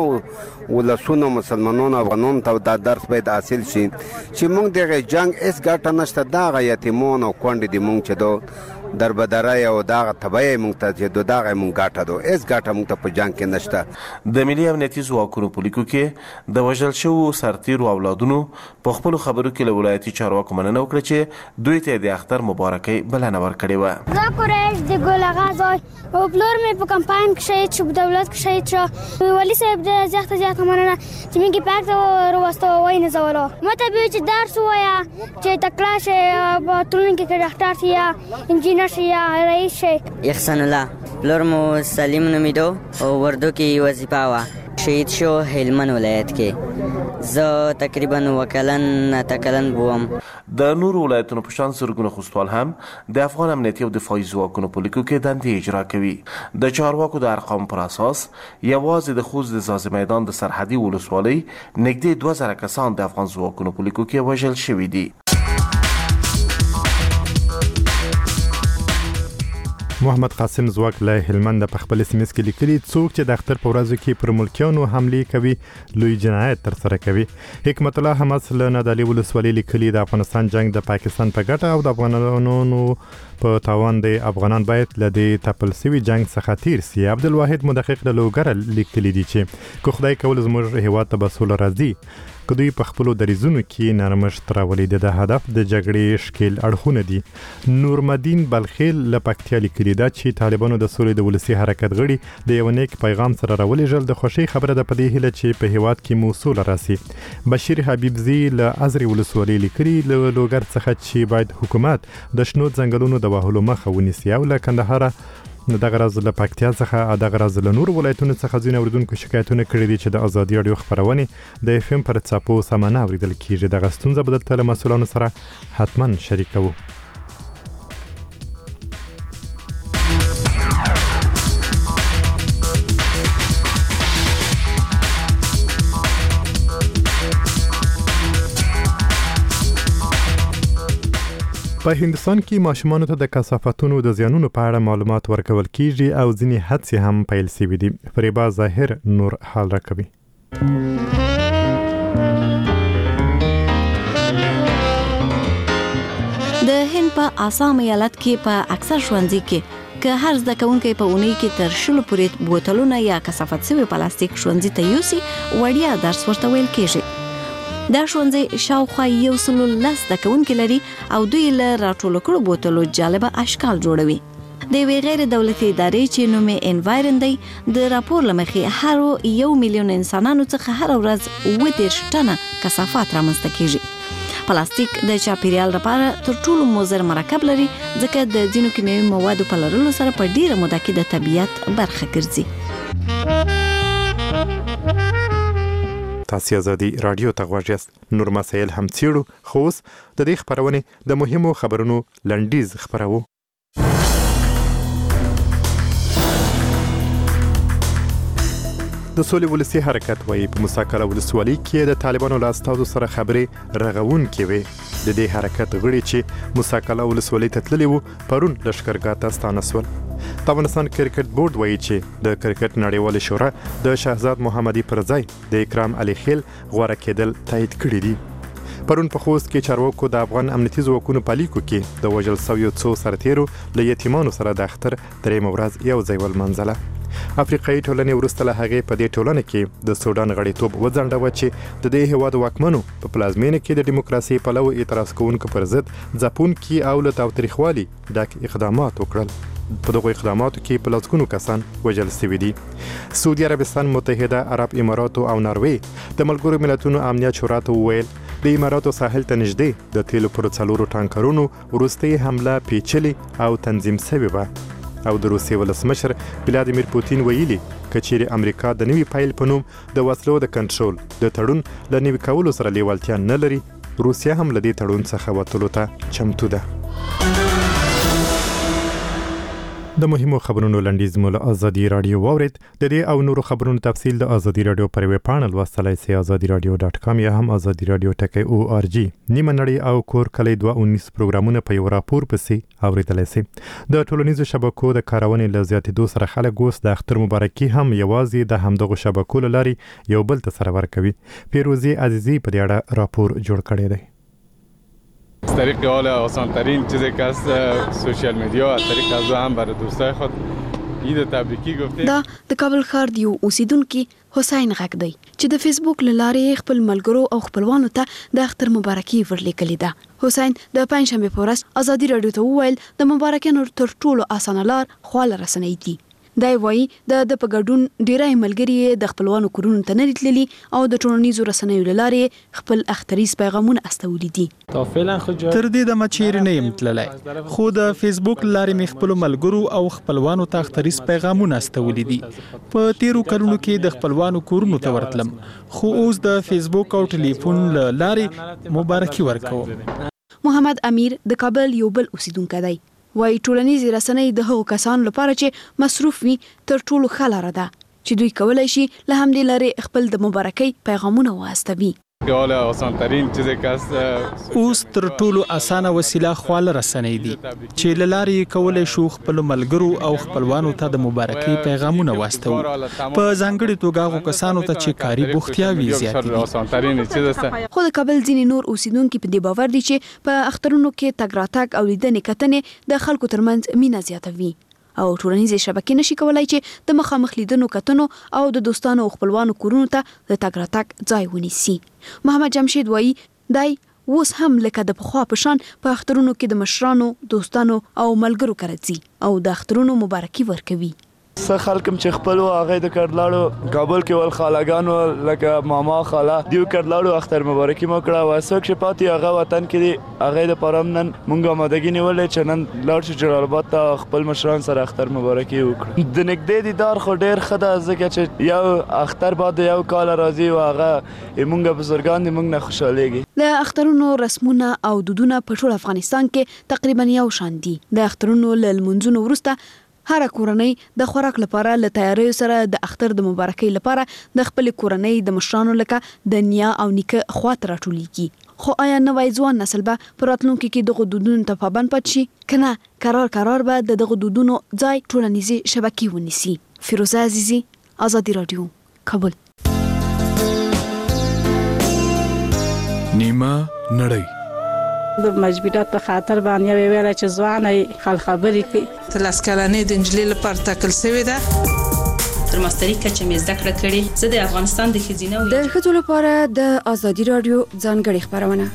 ټولو ولسونو مسلمانانو افغانانو ته دا درس باید حاصل شي چې موږ دغه جنگ هېڅ ګټه نشته دغه یتیمان او کونډې دي موږ چې دو دربدرای او دغه تبعیه موږ ته چې دو دغه موږ ګټه دو هېڅ ګټه موږ ته په جنگ کې نشته. د ملي امنیتي ځواکونو په لیکو کې د وژل شوو سرتیرو اولادونو په خپلو خبرو کې له ولایتي چارواکو مننه وکړه چې دوی ته د اختر مبارکۍ بلنه ورکړې وه. زه قریش د ګل اغا زوی او پلور مې په کمپاین کې شهید شو په دولت کې شهید شو. والي صاحب د زیاته زیاته مننه چې موږ یې پاک ته وروستو وای نه ځولو ماته به چې درس ووایه چې تکړه شي په ټولنه کې ډاکټر شي یا انجینر شي یا رئیس شي. احسان الله پلور مو سلیم نومیدو او وردو کې وظیفه وه شهید شو هلمند ولایت کې زه تقریبا وکلن تکلن بوم. د نورو ولایتونو په شان زرګونه خوستوال هم د افغان امنیتي او دفاعي ځواکونو په لیکو کې دندې اجرا کوي. د چارواکو د ارقامو پر اساس یوازې د خوست د ځاځي میدان د سرحدي ولسوالۍ نږدې دوه زره کسان د افغان ځواکونو په لیکو کې وژل شوي دي. محمد قاسم ځواک له هلمند په خپل سیمه کې لیکلي څوک چې د اختر په ورځو کې پر ملکیانو حملې کوي لوی جنایت ترسره کوي. حکمت الله حماس له نادعلي ولسوالۍ لیکلي د افغانستان جنگ د پاکستان په ګټه او د افغانانو په تاوان دی افغانان باید له دې تپل سوي جنگ څخه تیر سي. عبدالواحد مدقق د لوګر لیکلي دي چې کو خدای کول زموږ هیواد ته به سوله راځي که دوی په خپلو دریځونو کې نرمښت راولي د هدف د جګړې شکیل اړخونه دي. نورمدین بلخیل له پکتیا لیکلي ده چې طالبانو د سولې د ولسي حرکت غړي د یو نیک پیغام سره راولېږل د خوښۍ خبره ده په دې هیله چې په هیواد کې مو سوله راسي. بشیر حبیبزي له ازرې ولسوالۍ لیکلي له لوګر څخه چې باید حکومت د شنو ځنګلونو د وهلو مخه ونیسي او له کندهاره دغه راز له پکتیا څخه دغه راز له نور ولایتونو څخه ځینې اوریدونکو شکایتونه کړي دي چې د ازادي راډیو خبرونې د اف ام پر څاپو سمه نه اوریدل کیږي. دغه ستونزه به دلته له مسؤلانو سره حتما شریکوو. په هندستان کې ماشومانو ته د کثافتونو د زیانونو په اړه معلومات ورکول کیږي او ځینې هڅې هم پیل شوي دي. فریبا ظاهر نور حال راکوي. د هند په آسام ایالت کې په اکثر ښوونځي کې که هر زده کوونکی په اونۍ کې تر شلو پورې بوتلونه یا کثافت شوي پلاستیک ښوونځي ته یوسي وړیا درس ورته ویل کیږي. دا ښوونځی شاوخوا یو سلو لس زده کوونکي لري او دوی له راټولو کړو بوتلو جالبه اشکال جوړوي. د یوې غیر دولتي ادارې چې نوم یې انوایرن دی د راپور له مخې هر یو میلیون انسانانو څخه هر ورځ اووه دېرش ټنه کثافات رامنځته کیږي. پلاستیک د چاپیریال لپاره تر ټولو مضر مرکب لري ځکه د ځینو کیمیاوي موادو په لرلو سره په ډیره موده کې د طبیعت برخه ګرځي. تاسو ازادي رادیو ته غواړئ نور مسایل هم څېړو خو اوس د دې خبرونې د مهمو خبرونو لنډیز خبرو. د سولې ولسي حرکت وایي په موساکله ولسوالۍ کې د طالبانو له استازو سره خبرې رغونکې وې. د دې حرکت غړي چې موساکله ولسوالۍ ته تللي وو پرون لښکرګاه ته ستانه سول. د افغانستان کرکټ بورډ وایي چې د کرکټ نړیوالې شورا د شهزاد محمدي پر ځای د اکرام علي خیل غوره کېدل تایید کړي دي. پرون په خوست کې چارواکو د افغان امنیتي ځواکونو په لیکو کې د وژل شویو څو سرتیرو له یتیمانو سره د اختر درېیمه ورځ یو ځای ولمانځله. افریقایي ټولنې وروسته له هغې په دې ټولنه کې د سودان غړیتوب وځنډوه چې د دې هېواد واکمنو په پلازمینه کې د ډیموکراسۍ پلو اعتراض کوونکو پر ضد ځپونکي او له تاوتریخوالي ډک اقدامات وکړل. په دغو اقداماتو کې په لسګونو کسان وژل شوي دي. سعودي عربستان، متحده عرب اماراتو او ناروې د ملګرو ملتونو امنیت شورا ته وویل د اماراتو ساحل ته نږدې د تیلو پر څلورو ټانکرونو وروستۍ حمله پیچلې او تنظیم شوې وه. او د روسیې ولسمشر ولادیمیر پوتین ویلي که چیرې امریکا د نوي پیل په نوم د وسلو د کنټرول د تړون له نوي کولو سره لیوالتیا نه لري، روسیه هم له دې تړون څخه وتلو ته چمتو ده. د مهمو خبرونو لنډیز مو له ازادي رادیو واورید. د دې او نورو خبرونو تفصیل د ازادي رادیو پر ویب پاڼه لوستلای شئ ازادي رادیو ډاټ کام یا هم ازادي رادیو ټکی او ار جی. نیمه نړۍ او کور کلی دوه اونیس پروګرامونه په یو راپور پسې اوریدلای شئ. د ټولنیزو شبکو د کارونې له زیاتېدو سره خلک اوس د اختر مبارکي هم یوازې د همدغو شبکو له لارې یو بل ته سره ورکوي. پیروزی عزیزی په دې اړه راپور جوړ کړی دی. از طریق حال آسان ترین چیزی که از سوشال میدیا از طریق از هم برای دوستای خود عید تبریکی گفتیم. دا د کابل ښار د یو اوسیدونکي حسین غږ دی چې د فیسبوک له لارې خپل ملګرو او خپلوانو ته د اختر مبارکي ورلیکلې ده. حسین د پنځشنبې په ورځ ازادي رادیو ته وویل د مبارکیانو تر ټولو اسانه لار خواله رسنۍ دي. دا وایي د د په ګډون ډیری ملګري د خپلوانو کورونو ته نه تللي او د ټولنیزو رسنیو له لارې خپل اختریز پیغامونه استولي دي. تر دې دمه چیرې نه یم تللی، خو د فیسبوک له لارې مې خپلو ملګرو او خپلوانو ته اختریز پیغامونه استولي دي. په تیرو کلونو کې د خپلوانو کورونو ته ورتلم، خو اوس د فیسبوک او ټلیفون له لارې مبارکي ورکوم. محمد امیر د کابل یو بل اوسیدونکی دی. وای ټولنیزې رسنۍ د هغو کسانو لپاره چې مصروف وي تر ټولو ښه لاره ده چې دوی کولی شي له همدې لارې خپل د مبارکۍ پیغامونه واستوي. اوس تر ټولو اسانه وسیله خواله رسنۍ دي چې له لارې کولی شو خپلو ملګرو او خپلوانو ته د مبارکۍ پیغامونه واستوو، په ځانګړې توګه هغو کسانو ته چې کاري بوختیاوې زیاتې دي. خو د کابل ځینې نور اوسیدونکي په دې باور دي چې په اخترونو کې تګ راتګ او لیدنې کتنې د خلکو ترمنځ مینه زیاتوي او ټولنیزې شبکې نشي کولای چې د مخامخ لیدنو کتنو او د دوستانو او خپلوانو کورونو ته د تګ راتګ ځای ونیسي. محمد جمشید وایي دای اوس هم لکه د پخوا په شان په اخترونو کې د مشرانو، دوستانو او ملګرو کره ځي او د اخترونو مبارکي ورکوي. څه خلک هم چې خپلو هغې د کډلاړو کابل کې ول خالاګانو لکه ماما خاله دیو کډلاړو اختر مبارکي مو کړه، او څوک چې پاتې هغه وطن کې دي هغې دپاره هم نن مونږ آمادګي نیولې چې نن لاړ شو جلال آباد ته خپل مشران سره اختر مبارکي وکړو. د نږدې دیدار خو ډېر ښه ده ځکه چې یو اختر بعد یو کال راځي او هغه مونږ بزرګان دي مونږ نه خوشحالېږي. د اخترونو رسمونه او دودونه په ټول افغانستان کې تقریبا یو شان دي. د اخترونو له لمونځونو وروسته هر کورنۍ د خوراک لپاره له تیاریو سره د اختر د مبارکۍ لپاره د خپل کورنۍ د مشرانو لکه د نیا او نیکه خواته راټولیږي. خو آیا نوی ځوان نسل به په راتلونکي کې دغه دودونو ته پابند پاتې شي که نه قرار قرار به د دغه دودونو ځای ټولنیزې شبکې ونیسي؟ فیروزه عزیزی، ازادي رادیو، کابل. نیمه نړۍ د مجبورات په خاطر باندې ویل چې ځواني خل خبرې کوي. تلاس کلنې د انجلۍ لپاره ټاکل شوې ده. تر ماسترۍ کچه مې زده کړه کړې. زه د افغانستان د ښځینه د ښځو لپاره د ازادي رادیو ځانګړې خپرونه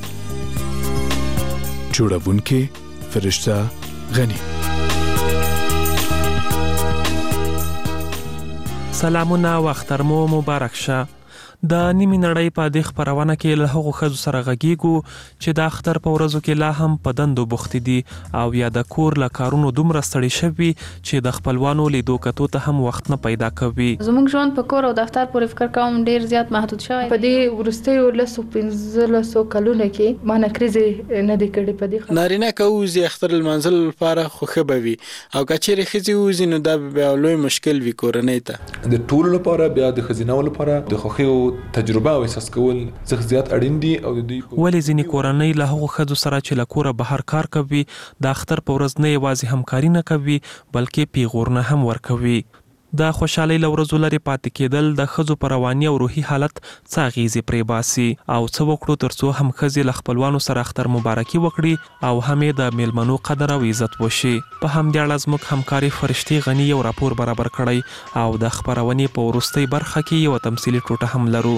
جوړونکې فرشته غنی. سلامونه او اختر مو مبارک شه. د نیمې نړۍ په دې خپرونه کې له هغو ښځو سره غږیږو چې د اختر په ورځو کې لا هم په دندو بوختې دي او یا د کور له کارونو دومره ستړي شوي چې د خپلوانو لیدو کتو ته هم وخت نه پیدا کوي. زموږ ژوند په کور او دفتر پورې فکر کوم ډیر زیات محدود شوی. په دې وروستیو لسو پنځلسو کلونو کې ما نکریزې نه دي کړې. په دې نارینه که وځي اختر لمانځلو لپاره خو ښه به وي، او که چیرې ښځې وځي نو دا به لوی مشکل وي کورنۍ ته. د ټولو لپاره بیا د خزینه لپاره د خوخي او تجربه او احساس کول څخه زیات اړین دي او د دوی ولې ځینې کورنۍ له هغو ښځو سره چې له کوره بهر کار کوي د اختر په ورځ نه یوازې همکاري نه کوي بلکې پیغورونه هم ورکوي. د خوشحالۍ له ورځو لرې پاتې کېدل د ښځو په رواني او روحي حالت څه اغېزې پرې باسي او څه وکړو ترڅو هم ښځې له خپلوانو سره اختر مبارکي وکړي او هم یې د میلمنو قدر او عزت وشي. په همدې اړه زموږ همکارې فرشتي غني یو راپور برابر کړی او د خپرونې په وروستۍ برخه کې یو تمثیلي ټوټه هم لرو.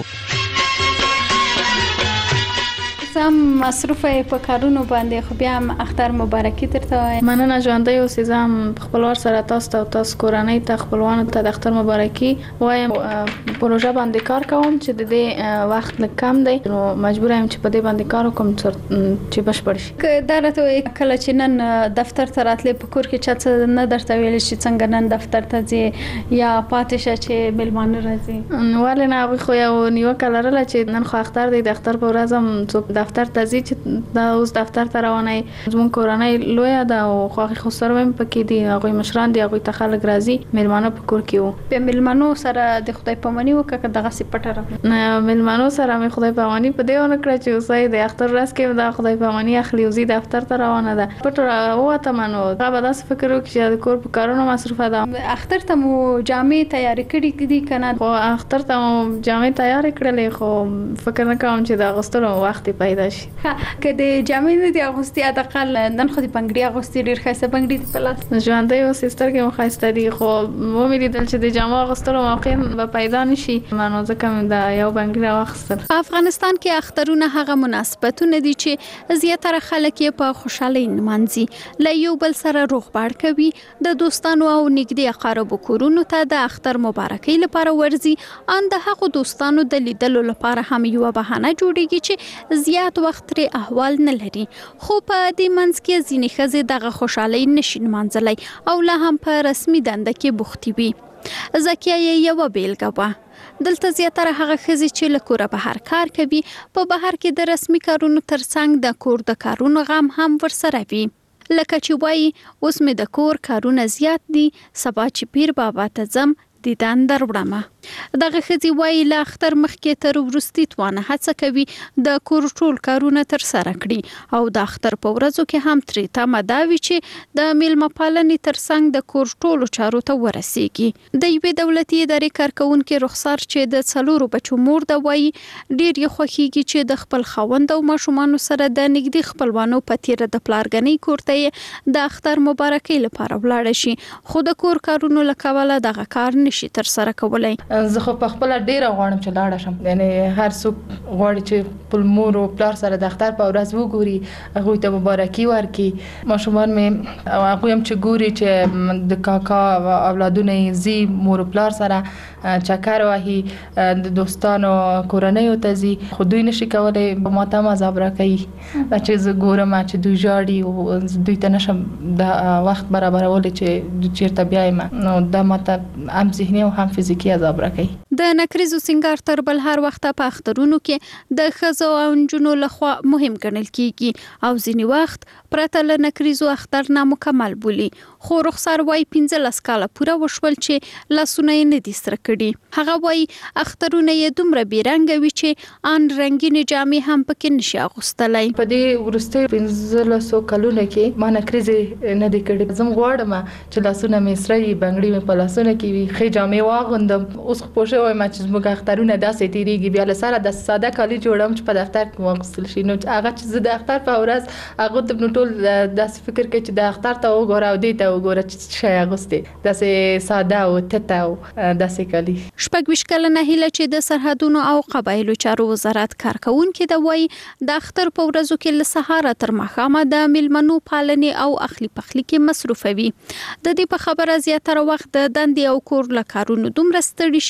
زم مصروفه په کارونو باندې خو بیا هم اختر مبارکي درته وایم. مننه ژوندی اوسې. زم خپلوار سره تاسو ته تاسو کورنۍ ته خپلوانو ته د اختر مبارکي وایم. پروژه باندې کار کوم چې د دې وخت لږ کم دی نو مجبور یم چې په دې باندې کار وکړم چې بشپړ شي. که دا راته کله چې نن دفتر ته راتلې په کور کې چا څه نه درته ویل چې څنګه نن دفتر ته ځې یا پاتې شه چې میلمانه راځي؟ ولې نه، هغوی خو یو نیوکه لرله چې نن خو اختر دی، د اختر په ورځ هم څوک دفتر ته ځي چې دا اوس دفتر ته روانه یې. زموږ کورنۍ لویه ده او خواښې خسر هم پکې دي، هغوی مشران دي، هغوی ته خلک راځي، میلمانه په کور کې وو. بیا میلمنو سره د خدای پاماني وکړه که دغسې پټه راغله؟ نه، میلمنو سره مې خدای پاماني په دې ونه کړه چې اوس د اختر ورځ کې دا خدای پاماني اخلي او ځي دفتر ته روانه ده. پټه ووتم نو هغه به داسې فکر وکړي چې د کور په کارونو مصروفه ده. اختر ته مو جامې تیارې کړي دي که نه؟ خو اختر ته مو جامې تیارې کړلې خو فکر نه کوم چې د اغوستلو وخت پیدا شي. که د جامې نه دي اغوستې حداقل نن خو د پنګړي اغوستې، ډېر ښایسته پنګړي دي په لاس. ژوندی اوسې، سترګې مو ښایسته دي، خو ومې لیدل چې د جامو اغوستلو موقع به پیدا نه شي نو ځکه مې د یو پنګړي راواخیستل. په افغانستان کې اخترونه هغه مناسبتونه دي چې زیاتره خلک یې په خوشحالۍ نمانځي، له یو بل سره روغبړ کوي، د دوستانو او نږدې اقاربو کورونو ته د اختر مبارکۍ لپاره ورځي، ان د هغو دوستانو د لیدلو لپاره هم یوه بهانه جوړیږي چې زیات وخت ترې احوال نه لري. خو په دې منځ کې ځینې ښځې دغه خوشحالۍ نشي نمانځلی او لا هم په رسمي دنده کې بوختې وي. زکیه یې یوه بیلګه وه. دلته زیاتره هغه ښځې چې له کوره بهر کار کوي په بهر کې د رسمي کارونو ترڅنګ د کور د کارونو غم هم ورسره وي. لکه چې وایي اوس مې د کور کارونه زیات دي، سبا چې پیر بابا ته ځم دیدن در وړمه. دغه ښځې وایي له اختر مخکې تر وروستي توانه هڅه کوي د کور ټول کارونه ترسره کړي او د اختر په ورځو کې هم ترې تمه دا وي چې د میلمه پالنې ترڅنګ د کور ټولو چارو ته ورسیږي. د یوې دولتي ادارې کارکوونکې رخسار چې د څلورو بچو مور ده وایي ډېر یې خوښیږي چې د خپل خاوند او ماشومانو سره د نږدې خپلوانو په تیره د پلارګنۍ کور ته یې د اختر مبارکۍ لپاره ولاړه شي، خو د کور کارونو له کبله دغه کار نشي ترسره کولی. زه خو په خپله ډېره غواړم چې لاړه شم، یعنی هر څوک غواړي چې خپل مور او پلار سره د اختر په ورځ وګوري، هغوی ته مبارکي ورکړي. ماشومان مې او هغوی هم چې ګوري چې د کاکا او اولادونه یې ځي مور او پلار سره چکر وهي، د دوستانو کورنیو ته ځي، خو دوی نشي کولی ما ته هم عذاب راکوي چې زه ګورم چې دوی ژاړي او دوی ته نشم د وخت برابرولی چې چېرته بیایم، نو دا ما ته هم ذهني او هم فزیکي عذاب راکوي. د نکریزو سنگار تر بل هر وخت په اخترونو کې د ښځو او نجونو لخوا مهم ګڼل کیږي او ځینې وخت پرته له نکریزو اختر نامکمل بولي. خو رخسار وایي پنځلس کاله پوره وشول چې لاسونه یې نه دي سره کړي. هغه وایي اخترونه یې دومره بېرنګه وي چې ان رنګینې جامې هم پکې نشي اغوستلی. په دې وروستیو پنځلسو کلونو کې ما نکریزې نه دي کړي. زه غواړم چې لاسونه مې سره وي، بنګړي مې په لاسونه کې وي، ښې جامې واغوندم. اوس خو پوه شوی یم چې زموږ اخترونه داسې تېرېږي، بیا له سره د ساده کالي جوړم چې په دفتر کې واغوستل شي. نو هغه چې زه د اختر په ورځ هغو ته نو ټول داسې فکر کوي چې د اختر ته وګوره او دې ته وګوره چې شی اغوستې، داسې ساده او تته او داسې کالي. شپږ ویشت کلنه هیله چې د سرحدونو او قبایلو چارو وزارت کارکوونکې ده وایي د اختر په ورځو کې له سهاره تر ماښامه د میلمنو پالنې او اخلي پخلي کې مصروفه وي. د دې په خبره زیاتره وخت د دندې او کور له کارونو دومره ستړي شي چې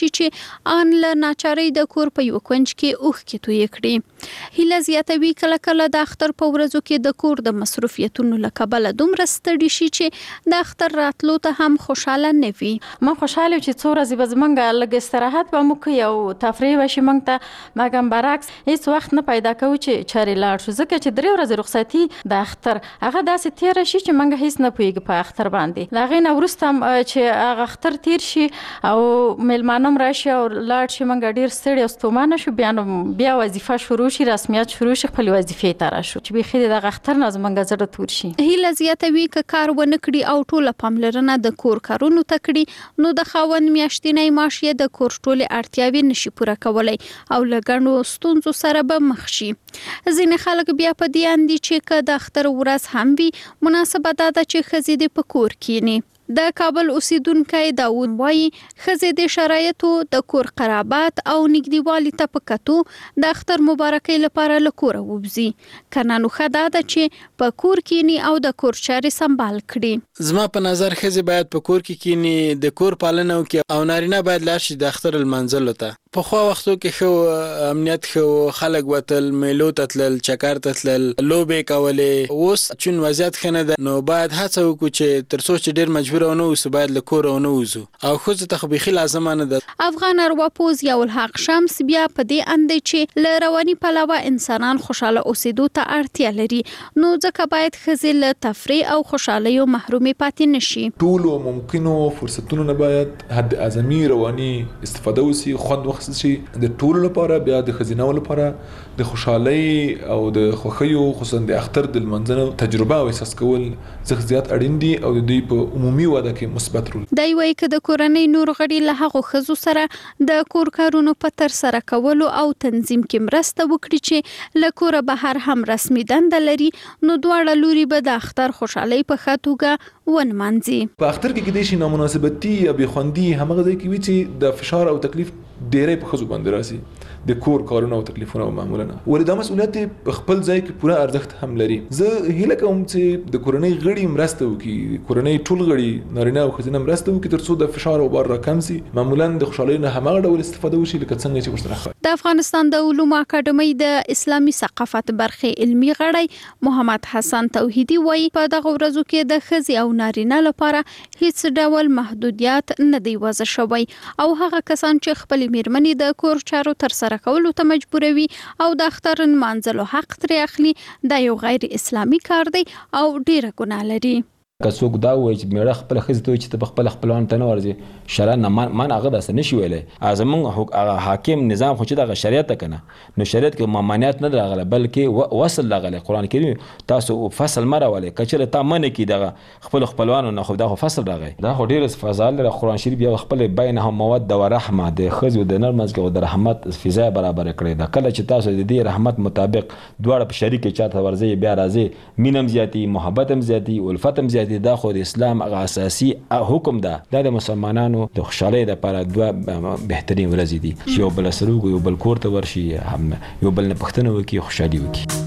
ان له ناچارۍ د کور په یو کونج کې اوښکې توی کړي. هیله زیاتوي کله کله د اختر په ورځو کې د کور د مصروفیتونو له کبله دومره ستړي شي چې د اختر راتلو ته هم خوشاله نه وي. ما خوشاله چې څو ورځې به زمونږ لږ استراحت به موږ یو تفریح وشي موږ ته، مګم برعکس هیڅ وخت نه پیدا کوو چې چارې لاړ شو، ځکه چې درې ورځې رخصتي د اختر هغه داسې تېره شي چې موږ هیڅ نه پوهېږو په اختر باندې. له هغې نه وروسته چې هغه اختر تېر شي او میلمانه هم راشي او لاړ شي، موږ ډېر ستړي او ستومانه شو، بیا نو بیا وظیفه شروع شي، رسمیات شروع شي، خپلې وظیفې ته راشو چې بیخي د دغه اختر نه زموږ زړه تور شي. هیله زیاتوي که کار ونه کړي او ټوله پاملرنه د کور کارونو ته کړي نو د خاوند میاشتنی معاش یې د کور ټولې اړتیاوې نشي پوره کولی او له ګڼو ستونزو سره به مخ شي. ځینې خلک بیا په دې اندي چې که د اختر ورځ هم وي مناسبه دا ده چې ښځې دې په کور کینی. د کابل اوسیدونکی داود وایي ښځې د شرایطو د کور قرابت او نږدېوالي ته په کتو د اختر مبارکۍ لپاره له کوره ووځي، که نه نو ښه دا ده چې په کور کینی او د کور چارې سمبال کړي. زما په نظر ښځې باید په کور کې کینی، د کور پالنه وکړي او نارینه باید لاړ شي د اختر لمانځلو ته. پخوا وختو کې ښه امنیت ښه خلک وتل، میلو ته تلل، چکر ته تلل، لوبې کولې. اوس چون وضعیت ښه نه ده نو باید هڅه وکړو چې تر څو چې ډېر مجبور ونه اوسو باید له کوره ونه وځو او ښځو ته خو بیخي لازمه نه ده. افغان ارواپوز یولحق شمس بیا په دې اند دی چې له رواني پلوه انسانان خوشاله اوسېدو ته اړتیا لري، نو ځکه باید ښځې له تفریح او خوشالیو محرومې پاتې نشي. ټولو ممکنو فرصتونو نه باید حد اعظمي رواني استفاده وسي، خوند واخیستل شي د ټولو لپاره، بیا د ښځینه‌و لپاره د خوشحالۍ او د خوښیو خصوصا د اختر د لمانځنې تجربه او احساس کول څخه زیات اړین دي او د دوی په عمومي وده کې مثبت رول. دی وایي که د کورنۍ نور غړي له هغو ښځو سره د کور کارونو په ترسره کولو او تنظیم کې مرسته وکړي چې له کوره بهر هم رسمي دنده لري نو دواړه لوري به د اختر خوشحالۍ په ښه توګه ونمانځي. په اختر کې کېدای شي نامناسبتي یا بېخوندي همغه ځای کې وي چې د فشار او تکلیف ډېری په ښځو باندې راسي، د کور کارونه او تکلیفونه او معمولا ولې دا مسؤلیت په خپل ځای کې پوره ارزښت هم لري. زه هیله کوم چې د کورنۍ غړي مرسته وکړي، کورنۍ ټول غړي نارینه او ښځینه مرسته وکړي تر څو د فشار او بار راکم سي، معمولا د خوشحالۍ نه همغه ډول استفاده وشي لکه څنګه چې ورسره. د افغانستان د علومو اکاډمۍ د اسلامي ثقافت برخې علمي غړی محمد حسن توحیدی وایي په دغه ورځو کې د ښځې او نارینه لپاره هیڅ ډول محدودیت نه دی وضع شوی او هغه کسان چې خپل میرمنې د کور چارو تر سره کولو ته مجبوروي او د اختر نمانځلو حق ترې اخلي، دا یو غیر اسلامي کار دی او ډیره ګناه لري. که څوک دا وایي چې میړه خپل ښځې ته وایي چې ته په خپل خپلوانو ته نه ورځې، شرع نه من هغه داسې نشي ویلی. زموږ هغه حاکم نظام خو چې دغه شریعت ته که نه نو شریعت کې ممانعت نه راغلی بلکې وصل راغلی. قرآن کریم تاسو فصل مه راولئ، که چېرې تا منع کړي دغه خپلو خپلوانو نه خو دا خو فصل راغی. دا خو ډېره فضایل لري. قرآن شریف یو خپل بینهم موده و رحمه د ښځې د نر منځ کې د رحمت فضا برابره کړې ده. کله چې تاسو د دې رحمت مطابق دواړه په شریک کې چاته ورځئ بیا راځئ، مینه هم زیاتي، محبت هم زیاتي، الفت هم زیاتي. دا خو د اسلام هغه اساسي حکم ده. دا د مسلمانانو د خوشحالۍ لپاره دوه بهترین ورځې دي چې یو بل سره وګوري، یو بل کور ته ورشي، هم یو بل نه پوښتنه وکړي، خوشحالي وکړي.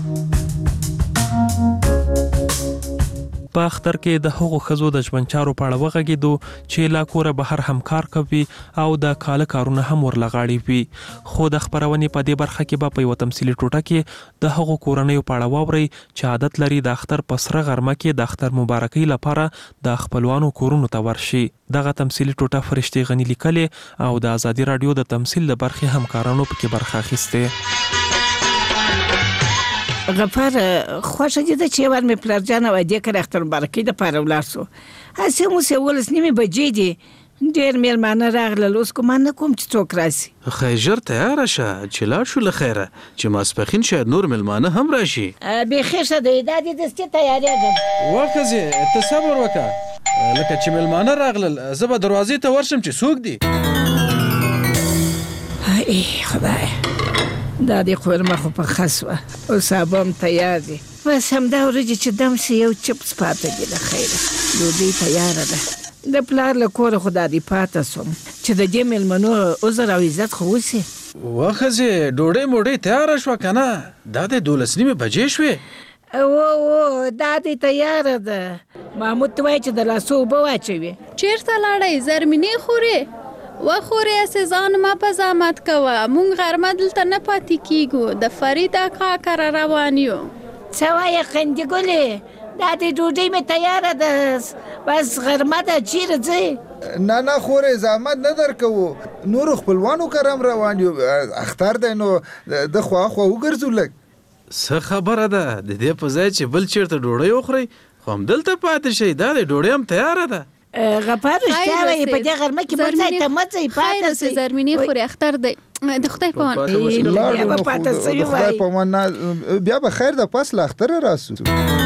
په اختر کې د هغو ښځو د ژوند چارو په اړه وغږېدو چې لا کوره بهر همکار کوي او د کاله کارونه هم ورلغاړي وي. خو د خپرونې په دې برخه کې به په یوه تمثیلي ټوټه کې د هغو کورنیو په اړه واورئ چې عادت لري د اختر په سره غرمه کې د اختر مبارکۍ لپاره د خپلوانو کورونو ته ورشي. دغه تمثیلي ټوټه فرشتې غني لیکلې او د ازادي راډیو د تمثیل د برخې همکارانو پکې برخه اخیستې. غفار خوښه دي ده چې ور مې پلارجان او ادې کړه اختر مبارکۍ دپاره ولاړ سو. هسې اوس یولس نیمې بجې دي، ډېر میلمانه راغلل، اوس ګمان نه کوم چې څوک راسي. خیر ژر تیاره شه چې لاړ شو له خیره چې ماسپښین شاید نور میلمانه هم راشي. بیخي ښه دی، دا دې دستي تیارېږم. وا ښځې ته صبر وکړه، لکه چې میلمانه راغلل زه به دروازې ته ورشم چې څوک دي. ای خدایه، دا دې قورمه خو په ښه سوه، اوس سابه هم تیار دي. بس همدا ورځې چې دم سي یو چپس پاته دي له خیره. ډوډۍ تیاره ده، د پلار له کوره خو دا دې پاته سوم چې د دې میلمنو عذر او عزت خو وسي. وا ښځې ډوډۍ موډۍ تیاره شوه که نه؟ دا د دولس نیمې بجې شوې. او او دا دې تیاره ده. محمود ته وایي چې د لاسو اوبه واچوي. چیرته لاړئ؟ زرمینې خورې؟ و خورې سزان ما په زحمت کوه مونږ غرمه دلته نه پاتې کیږو د فرید اکا کره روان یو. څه وایې قندي ګلې دا د ډوډۍ مې تیاره ده بس غرمه ده چیرې ځې؟ نه نه خورې زحمت نه درکوو نورو خپلوانو کره هم روان یو اختر دی نو د خوا خوا وګرځو لږ. څه خبره ده د دې په ځای چې بل چیرته ډوډۍ وخورئ خو همدلته پاتې شئ دا د ډوډۍ هم تیاره ده. غفار رښتیا وایي په دې غرمه کې بل ځای ته مه ځئ پاته سئ. زرمینې خورې اختر دی د خدای په امان. د خدای په امان بیا به خیر ده پس له اختره راسو.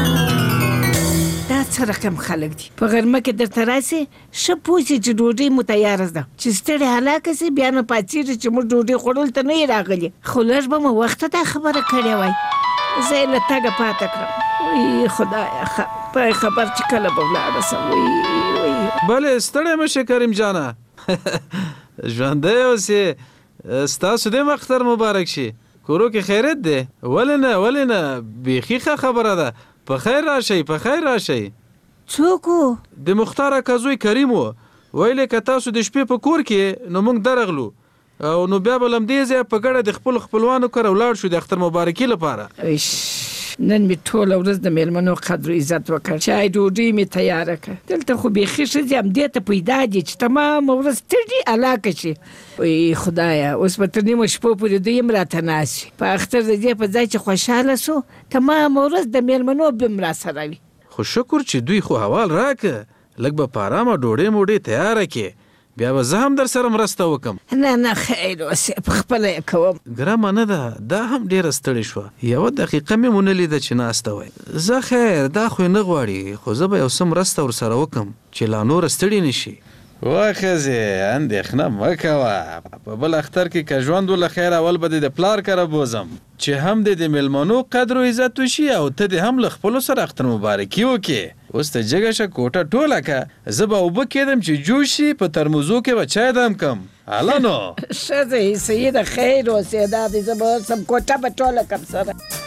دا څه رقم خلک دي په غرمه کې درته راسي ښه پوه سي چې ډوډۍ مو تیاره ده چې ستړی هلاکه سي بیا نه پاڅېږي چې موږ ډوډۍ خوړلو ته نه یې راغلي خو لږ به مو وخته دا خبره کړې وای زه یې له تګه پاته کړم. وی خدایه پای خبر چې کله به ولاړه سم. وی بلې ستړی مه شې کریم جانه ژوندی اوسې ستاسو دې اختر مبارک شي کورو کې خیرت دی. ولې نه ولې نه بیخي ښه خبره ده په خیر راشئ په خیر راشئ. څوک و؟ د مختار اکا زوی کریم و ویلې که تاسو د شپې په کور کې نو موږ درغلو او نو بیا به له همدې ځایه په ګډه د خپلو خپلوانو کره ولاړ شو د اختر مبارکي لپاره. نن مې ټوله ورځ د میلمنو قدر و عزت وکړ چای ډوډۍ مې تیاره کړه دلته خو بیخي ښځې همدې ته پیدا دي چې تمامه ورځ ستړي هلاکه شي. وی خدایه اوس به تر نیمو شپو پورې دوی هم راته ناست وي په اختر د دې په ځای چې خوشحاله سو تمامه ورځ د میلمنو به هم راسره وي. خو شکر چې دوی خو حوال راکه لږ به په ارامه ډوډۍ موډۍ تیاره کې بیا به زه هم در سره مرسته وکم. نه نه خیر اوسې په خپله یې کوم. ګرمه نه ده دا هم ډېره ستړې شوه یوه دقیقه مې ونه لیده چې ناسته وای. زه خیر دا خو یې نه غواړي خو زه به یو څه مرسته ورسره وکم چې لا نوره ستړې نه شي. وا ښځې اندېښنه مه کوه په بل اختر کې که ژوند له خیر اول به دې د پلار کره بوزم چې هم دې د میلمنو قدر و عزت وشي او ته دې هم له خپلو سره اختر مبارکي وکړې. اوس ته جګه شه کوټه ټوله که زه به اوبه کېدم چې جوش شي په ترموزو کې به چای دم کم. هله نو ښه ځئ سیده خیر اوسې دا دې زه به سم کوټه به ټوله کم سره.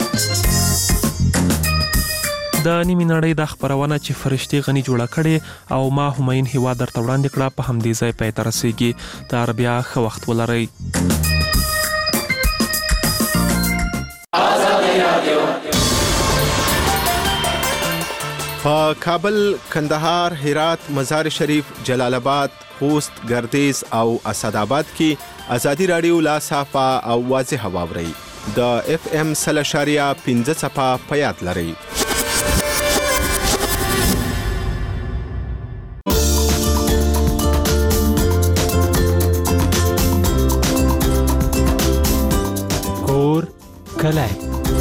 د نیمې نړۍ دا خپرونه چې فرشتي غني جوړه کړې او ما هماین هیوا درته وړاندې کړه په همدې ځای پای ته رسیږي. تر بیا ښه وخت ولرئ. په کابل، کندهار، هرات، مزار شریف، جلال آباد، خوست، ګردیز او اسداباد کې ازادي رادیو لا صافه او واضح واوري د اف ام سل اشاریه پنځه صفه په یاد لرئ. کور کلی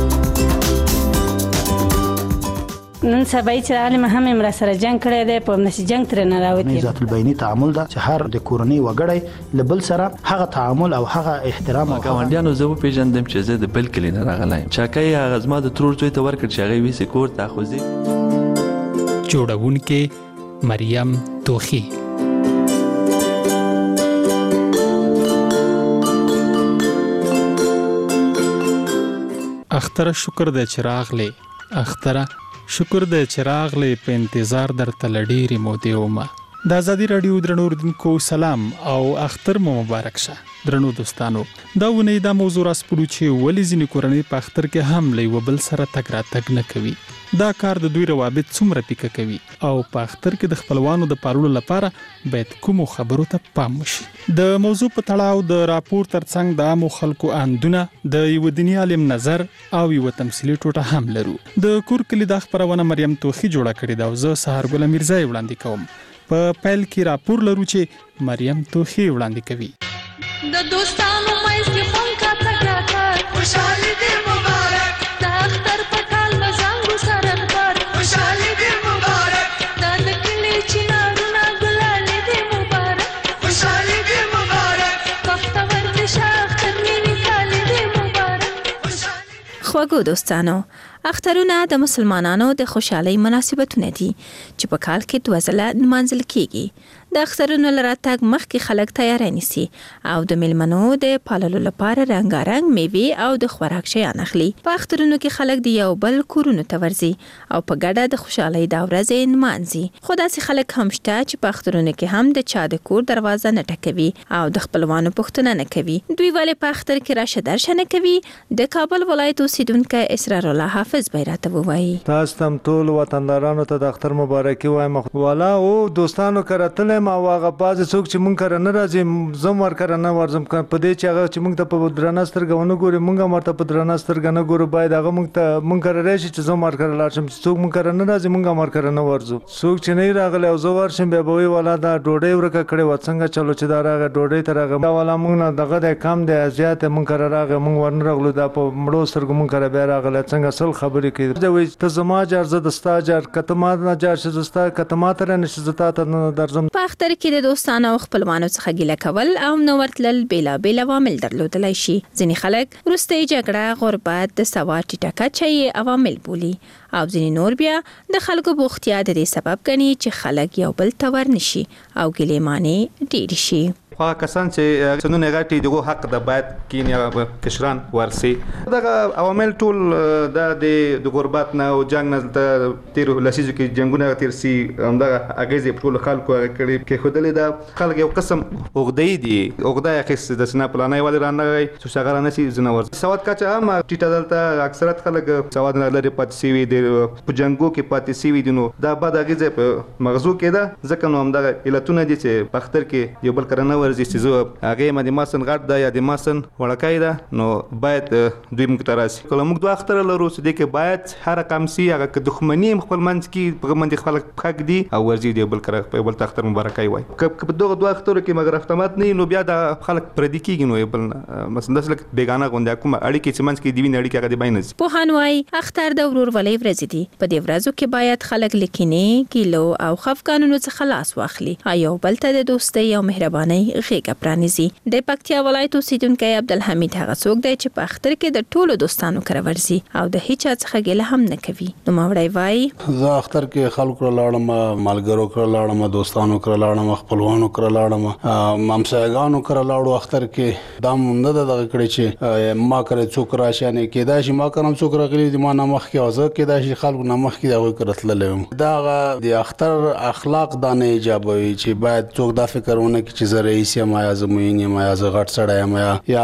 نن سبا چې عالم هم امر سره جنگ کړی دی په نشي جنگ تر نه راوتی. ذات البینی تعامل دا چې هر د کورنۍ وګړي لبل سره هغه تعامل او هغه احترام او ګاونډیانو زه پیژندم چې زه د بل کلی نه راغلایم چاکای هغه زما د ترور زوی ته ورکړ چې هغه ویسي کور ته خوځي. جوړونکې مریم توخی. اختر شکر د چراغ لې اختر شکر د چراغ لې په انتظار درته لډيري مودې ومه. د ازادي رادیو درنو اوریدونکو سلام او اختر مو مبارک شه. درنو دوستانو دا ونی دا موضوع راسپړو چې ولې ځینې کورنۍ په اختر کې هم له یو بل سره تګ راتګ نه کوي. دا کار د دوی روابط څومره پیکه کوي او په اختر کې د خپلوانو د پاللو لپاره باید کومو خبرو ته پام وشي. د موضوع په تړاو د راپور ترڅنګ د عامو خلکو اندونه د یو دیني عالم نظر او یو تمثيلي ټوټه هم لرو. د کور کلی د خبرونه مریم توخی جوړه کړې ده او زه سهار ګل میرزا وړاندې کوم. په پیل کې راپور لرو چې مریم توخی وړاندې کوي. د دوستانو مېز کې فون کا تکا خوشالي دې مبارک د اختر په کال مزنګ سره پر خوشالي دې مبارک د کلی چنارونه ګلالي دې مبارک خوشالي دې مبارک پختور دې شاختر مې کالي دې مبارک. خواږو دوستانو اخترونه د مسلمانانو د خوشحالۍ مناسبتونه دي چې په کال کې دوه ځله نمانځل کیږي. د اخترونو لراتګ مخکې خلک تیاری نیسي او د میلمنو د پاللو لپاره رنګارنګ میوې او د خوراک شیان اخلي. په اخترونو کې خلک د یو بل کورونو ته ورځي او په ګډه د خوشحالۍ دا ورځې نمانځي. خو داسې خلک هم شته چې په اخترونو کې هم د چا د کور دروازه نه ټکوي او د خپلوانو پوښتنه نه کوي. دوی ولې په اختر کې راشه درشه نه کوي؟ د کابل ولایت اوسیدونکی اسرار الله حافظ به راته ووایي. تاسو ته ټول وطندارانو ته د اختر مبارکي وایم. والا او دوستانو کره تلم او هغه بعضې څوک چې مونږ کره نه راځي زه ور کره نه ورځم په دې چې هغه چې مونږ ته په درنه سترګه ونه ګوري مونږ هم ورته په درنه سترګه نه ګورو. باید هغه مونږ ته مونږ کره راشي چې زه هم ور کره لاړ شم. څوک مونږ کره نه راځي مونږ هم ور کره نه ورځو. څوک چې نه راغلی او زه ورشم بیا به وایي والا دا ډوډۍ ورکه کړې وه څنګه چلو چې دا راغی ډوډۍ ته راغی دا والا مونږ نه دغه دی کم دی زیات دی مونږ کره راغی مونږ ورنه راغلو دا په مړو سترګو مونږ کره بیا راغلی څنګه سل خبرې کوي. وایي ته زما جار زه د ستا جار که ته ما نه جار شې زه ستا که ته ما ته رانشي زه تا ته نه درځم. په اختر کې د دوستانو او خپلوانو څخه ګیله کول او نه ورتلل بېلابېل عوامل درلودلی شي. ځینې خلک وروستۍ جګړه غربت د سواد ټیټه کچه یې عوامل بولي او ځینې نور بیا د خلکو بوختیا د دې سبب ګڼي چې خلک یو بل ته ورنشي او ګیلې مانې ډېرې شي. خو کسان چې سنونه غټي دغه حق د باید کینیا کشران ورسي دغه عوامل ټول د د غربت نه او جنگ نه د تیر لسیزو کې جنگونه تیر سي همدغه اغیزه ټول خلکو کړي کې خودلې د خلک یو قسم اوغدې دي اوغدا خص د سنا پلانای ولې رانه چې څنګه نه سي زنور سواد کچا هم ټیټه دلته اکثرت خلک سواد نه لري پاتې سی وي د په جنگو کې پاتې سی وي دي نو دا بعد اغیزه په مغزو کې ده ځکه نو همدغه علتونه دي چې په اختر کې یو بل کرنه ورزي چې زه هغه ما د ماسن غټ ده یا د ماسن وړکای ده نو باید دوی موږ ته راسي کله موږ دوه اختر لرو چې د کې باید هر رقم سي هغه که دښمنی خپل منځ کې په منځ خلک حق دي او ورزي دی بل کړه په بل اختر مبارکای وای که په دغه دوه اختر کې مګر افتمات نه نو بیا د خلک پردي کیږي نو بل مثلا داس لک بیگانه غونډه کوم اړیکې چې منځ کې دی نه اړیکې هغه دی باینځ په هنوای اختر د ورور ولې ورځ دي په دې ورځو کې باید خلک لیکینې کیلو او خفقانونو څخه خلاص واخلي ایو بل ته د دوستۍ او مهرباني غېږه پرانیزي. د پکتیا ولایت اوسیدونکی عبدالحمید هغه څوک دی چې په اختر کې د ټولو دوستانو کره ورځي او د هیڅ څخه ګیله هم نه کوي. نو ماوړی وای زه اختر کې خلکو کره لاړم مالګرو کره لاړم دوستانو کره لاړم خپلوانو کره لاړم مامسایګانو کره لاړو اختر کې دا مونږ د دغه کړي چې ما کره څوک راشي نه کېدای شي ما کرم څوک راغلي دي ما نه مخ کې اوزه کېدای شي خلکو نه مخ کې دا وي کرتللم دا د اختر اخلاق دا نه ایجابوي چې باید څوک دا فکرونه کوي چې زه رئیس یم یا زموږ یم یا زه غټ سړی یم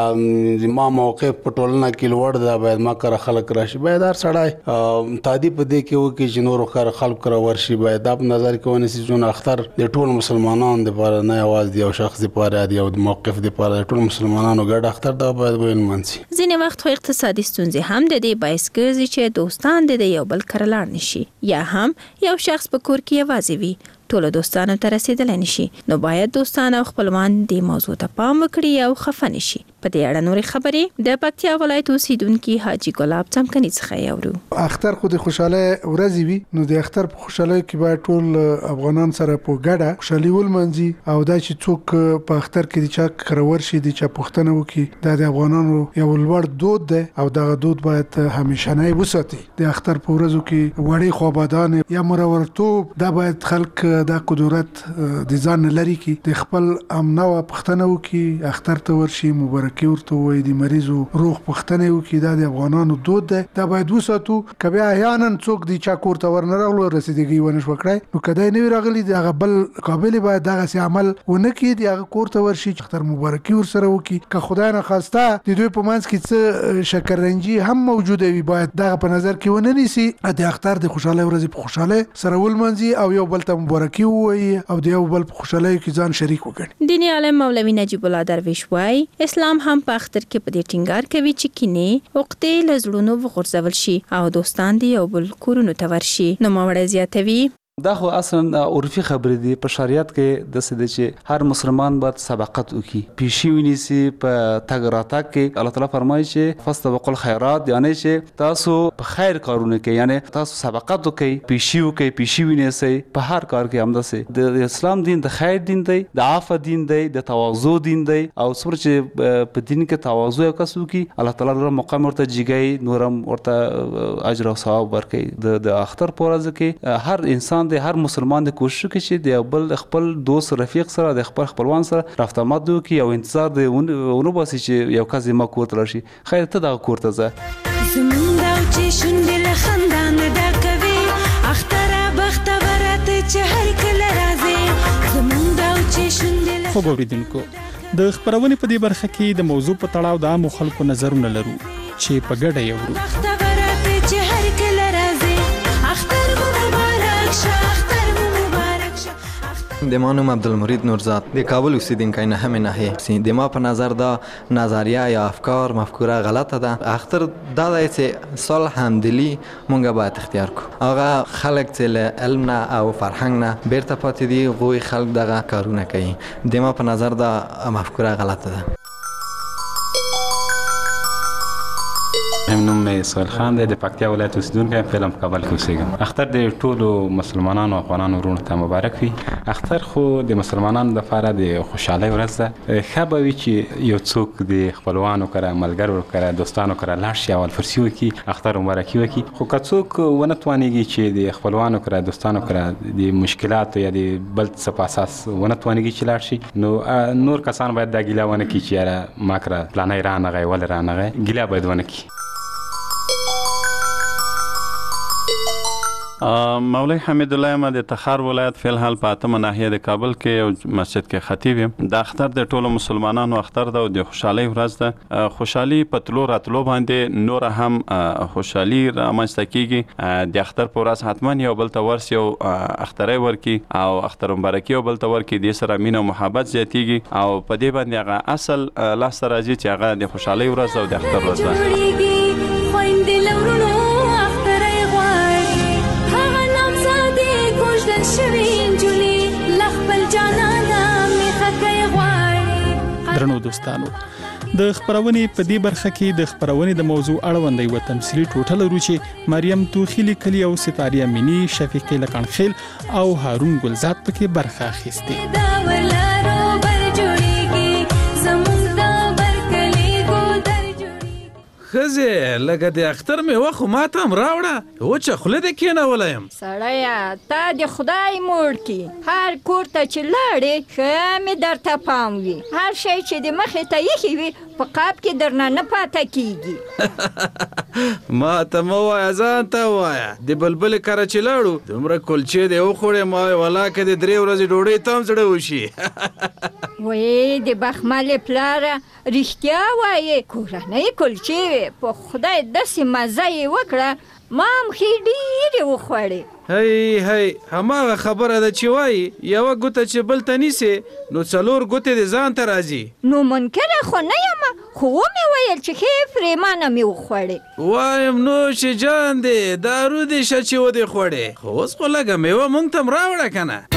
یا ما موقف په ټولنه کې لوړ ده باید ما کره خلک راشي باید هر سړی تادی په دې کې وکړي چې نورو کره خلک کره ورشي باید دا په نظر کې ونیسي چې اختر د ټول مسلمانانو دپاره نه یوازې د یو شخص دپاره د یو موقف دپاره د ټول مسلمانانو ګډ اختر دا باید ونمانځي. ځینې وخت خو اقتصادي ستونزې هم د دې باعث ګرځي چې دوستان د یو بل کره لاړ نشي یا هم یو شخص په کور کې یوازې وي ټولو دوستانو ته رسیدلی نشي. نو باید دوستان او خپلوان دې موضوع ته پام وکړي او خفه نشي. په دې اړه نورې خبرې د پکتیا ولایت اوسیدونکي حاجي ګلاب څمکني څخه یورو. اختر خو د خوشحالۍ ورځې وي نو د اختر په خوشحالۍ کې باید ټول افغانان سره په ګډه خوشحالي ولمانځي او دا چې څوک په اختر کې د چا کره ورشي د چا پوښتنه وکړي دا د افغانانو یو لوړ دود دی او دغه دود باید همیشنی وساتي. د اختر په ورځو کې وړې خوابادان یا مرورتوب دا باید خلک دا قدرت د ځان لري کې د خپل امنه او پښتنه وکي اختر ته ورشي مبارکي ورته وي د مریضو روغ پښتنه وکي دا د افغانانو دود دی دا باید وساتو. کبه احیانا څوک د چا کور ته ورنه راغلو رسیدګي ونه شو کړای نو کدی نه راغلی دغه بل قابل باید دغه سي عمل ونه کړي دغه کور ته ورشي اختر مبارکي ور سره وکي که خدای نه خواسته د دوی په منځ کې څه شکرنجي هم موجوده وي باید دغه په نظر کې ونه نیسي د اختر د خوشاله ورځ په خوشاله سره ولمنځي او یو بل ته مبارکي وایي او د یو بل په خوشحالۍ کې ځان شریک وکړي. دیني عالم مولوي نجیب الله درویش وایي اسلام هم په اختر کې په دې ټینګار کوي چې کینې عقدې له زړونو وغورځول شي او دوستان د یو بل کورونو ته ورشي. نوموړی زیاتوي دا خو اصلا عرفي خبرې دي په شریعت کې د څه دي چې هر مسلمان باید سبقت وکړي پیشي ونیسي په تګ راتګ کې الله تعالی فرمایي چې فاستبقوا الخيرات یعنی چې تاسو په خیر کارونه کې یعنی تاسو سبقت وکړي پیشي وکړي پیشي ونیسي په هر کار کې همداسې د اسلام دین د خیر دین دی د عفو دین دی د تواضع دین دی او څومره چې په دین کې تواضع وکړي کې الله تعالی نور مقام ورته جګي نورم ورته اجر او ثواب ورکړي. د اختر په ورځ کې هر انسان مسلمان دی هر مسلمان د کوشش کوي چې د بل خپل دوست رفیق سره د خپل خپلوان سره رفت آمد وکړي او انتظار دی ونه باسي چې یو کس زما کور ته راشي. خیر ته دغه کور ته ځه. زمونږ دا چې شونډې له خندا نه ډکوي اختره بختوره ته چې هر کله راځې زمونږ دا چې شونډې له خوږ اورېدونکو د خپرونې په دې برخه کې د موضوع په تړاو د عامو خلکو نظرونه لرو چې په ګډه یې اورو. بختوره ته چې هر کله راځې اختر مو مبارک شه اختر مو مبارک شه. د ما نوم عبدالمرید نورزاد د کابل اوسیدونکی نه همې ناحیې. د ما په نظر دا نظریه یا افکار مفکوره غلطه ده. اختر دا دی چې صلح همدلي مونږ باید اختیار کړو. هغه خلک چې له علم نه او فرهنګ نه بیرته پاتې دي هغوی خلک دغه کارونه کوي. د ما په نظر دا مفکوره غلطه ده. نوم مې سهیل خان دی د پکتیا ولایت اوسیدونکی فعلا په کابل کې اوسېږم. اختر د ټولو مسلمانانو او افغانانو وروڼو ته مبارک وي. اختر خو د مسلمانانو لپاره د خوشحالۍ ورځ ده. ښه به وي چې یو څوک د خپلوانو کره ملګرو کره دوستانو کره لاړ شي او الفرسي وکړي اختر مبارکي وکړي. خو که څوک ونه توانېږي چې د خپلوانو کره دوستانو کره د مشکلاتو یا د بل څه په اساس ونه توانېږي چې لاړ شي نو نور کسان باید دا ګیله ونه کړي چې یاره ما کره پلانی رانغی ولې رانغی ګیله باید ونه کړي. مولوی حمید الله یم د تخار ولایت فی الحال په اتمه ناحیه د کابل کې یو مسجد کې خطیب یم. د اختر د ټولو مسلمانانو اختر ده او د خوشحالۍ ورځ ده. خوشحالي په تلو راتلو باندې نور هم خوشحالي رامنځته کیږي. د اختر په ورځ حتما یو بل ته ورسي او اخترۍ ورکي او اختر مبارکي یو بل ته ورکي. دې سره مینه او محبت زیاتیږي او په دې باندې هغه اصل لاسته راځي چې هغه د خوشحالۍ ورځ ده او د اختر ورځ ده. درنو دوستانو د خپرونې په دې برخه کې د خپرونې د موضوع اړوند یو تمثيلي ټوټه لرو چې مریم توخی لیکلي او ستاره امینی شفیقه لکانخیل او هارون ګلزاد پکې برخه اخیسته. خزه لکه د اختر مې وخو ماته هم راوړه و چې خوله دې کېنولی یم. سړیه تا د خدای موړ کی هر کور ته چې لاړې ښه مې درته پام وي. هر شی چې د مخې ته ایښي وي په قاب کې درنه نه پاته کېږي. ما ته مه وایه ځان ته وایه د بلبلې کره چې لاړو دومره کلچې دې وخوړې ما وایې والله که د درې ورځې ډوډۍ ته هم زړه وشي. وایې د بخملې پلاره رښتیا وایې کورنۍ کلچې وې په خدای داسې مزه یې وکړه ما هم ښې ډېرې وخوړې. هی هی هماغه خبره ده چې وایي یوه ګوته چې بل ته نیسې نو څلور ګوتې د ځان ته راځي. نو منکره خو نه یم خو ومې ویل چې ښې پرېمانه مې وخوړې. وایم نو چې جان دی دارو دې شه چې ودې خوړې خو اوس خو لږه میوه موږ ته هم راوړه که نه.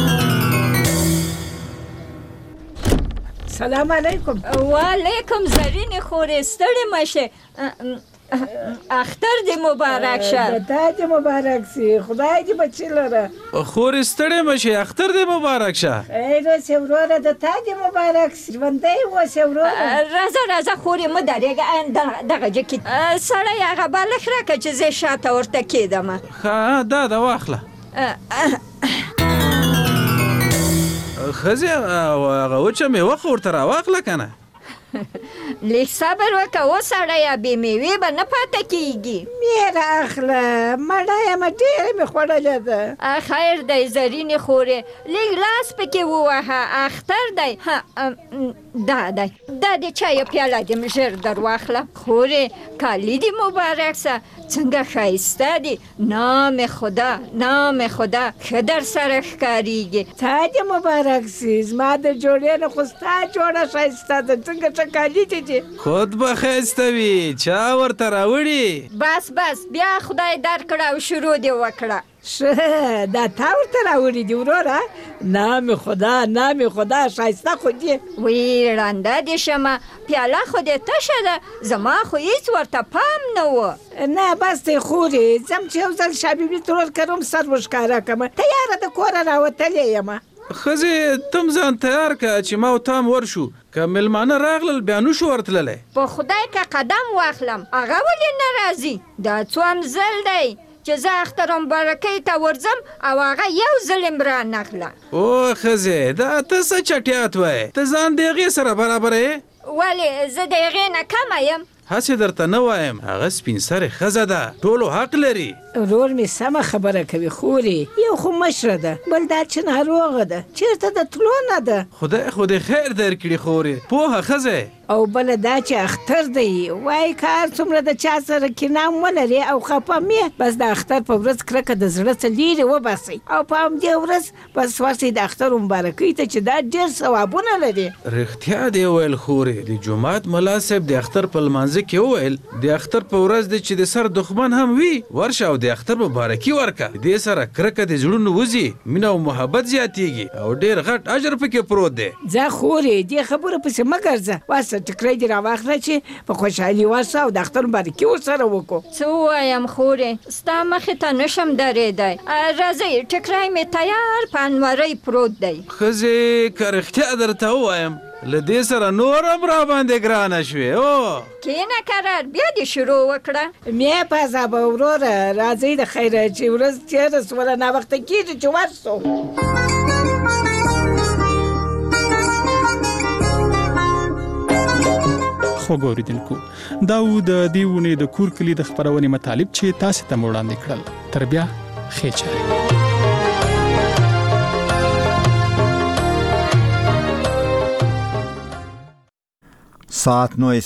سلام علیکم. وعلیکم زرینې خورې ستړې مه شې. اختر دې مبارک شه. د تا دې مبارک سي خدای دې بچي لره. خورې ستړې مه شې اختر دې مبارک شه. خیر اوسې وروره د تا دې مبارک سي ژوندی اوسې وروره. راځه راځه خورې مه درېږه دغه جکې سړی هغه بالښت راکړه چې زه شاته ورته کېدمه. ښه دا ده واخله. ښځې هغه وچه میوه خو ورته راواخله که نه. لږ صبر وکړه وسړیه بې میوې به نه پاته کېږي. مې رااخله مړه یمه ډېره مې خوړلې ده. خیر دی زرینې خورې لږ لاس پکې ووهه اختر دی. دا دی دا د چایو پیاله دې ژر در واخله. خورې کالي دې مبارک سه څنګه ښایسته دي. نام خدا نام خدا ښه در سره ښکارېږي. تا دې مبارک سي زما د جوړې نه خو ستا جوړه ښایسته ده څنګه ښه کالي دي دي. خود به ښایسته وي چا ورته راوړي. بس بس بیا خدای درکړه او شروع دې وکړه. شه دا تا ورته راوړي دي وروره. نام خدا نام خدا ښایسته خو دي. وی ړنده دې شمه پیاله خو دې تشه ده زما خو هېڅ ورته پام نه و. نه بس دی خورې ځم چې یو ځل شابیبي ترور کروم سر وښکاره کړمه تیاره د کوره راوتلې یمه. ښځې تم ځان تیار که چې ما او تام ورشو که مېلمانه راغلل بیا نشو ورتللی. په خدای که قدم واخلم هغه ولې نه راځي. دا څوم ځل دی چې زه اختر مبارکۍ ته ورځم او هغه یو ځل هم رانغله. او ښځې دا ته څه چټیات وایې؟ ته ځان د هغې سره برابره یې؟ ولې زه د هغې نه کمه یم؟ هسې درته نه وایم، هغه سپین سرې ښځه ده، ټولو حق لري. ورور مې سمه خبره کوي خورې، یو خو مشره ده، بل دا چې ناروغه ده، چېرته د تلو نه ده. خدای خو دې خیر درکړي خورې، پوهه ښځه. او بله دا چې اختر دی، وایي که هر څومره د چا سره کینه هم ولرې او خفه مې، بس د اختر په ورځ کرکه د زړه څه لرې وباسئ او په همدې ورځ بس ورسئ د اختر مبارکۍ ته چې دا ډېر ثوابونه لري. رښتیا دې وویل خورې، د جومات ملا صاحب د اختر په لمانځه کې وویل د اختر په ورځ دی چې د سر دښمن هم وي، ورشه او د اختر مبارکي ورکه. دې سره کرکه د زړونو وځي، مینه او محبت زیاتیږي او ډېر غټ اجر پکې پروت دی. ځه خورې دې خبره پسې مه ګرځه، واسه ټکری دې راواخله چې په خوشحالي ورسه او د اختر مبارکي ورسره وکړو. څه ووایم خورې، ستا مخې ته نشم درېدی. راځئ ټکری مې تیار په انورۍ پروت دی. ښځې که رښتیا درته ووایم له دې سره نور هم را باندې ګرانه شوې. او کښېنه کرار بیا دې شروع وکړه. مې په عذابه وروره، راځئ د خیره چې ورځ تېره سوله ناوخته کېږي چې ورسو. خوږ اورېدونکو، دا و د دې اونۍ د کور کلي د خپرونې مطالب چې تاسې ته مو وړاندې کړل. تر بیا ښې چارې. सात नौ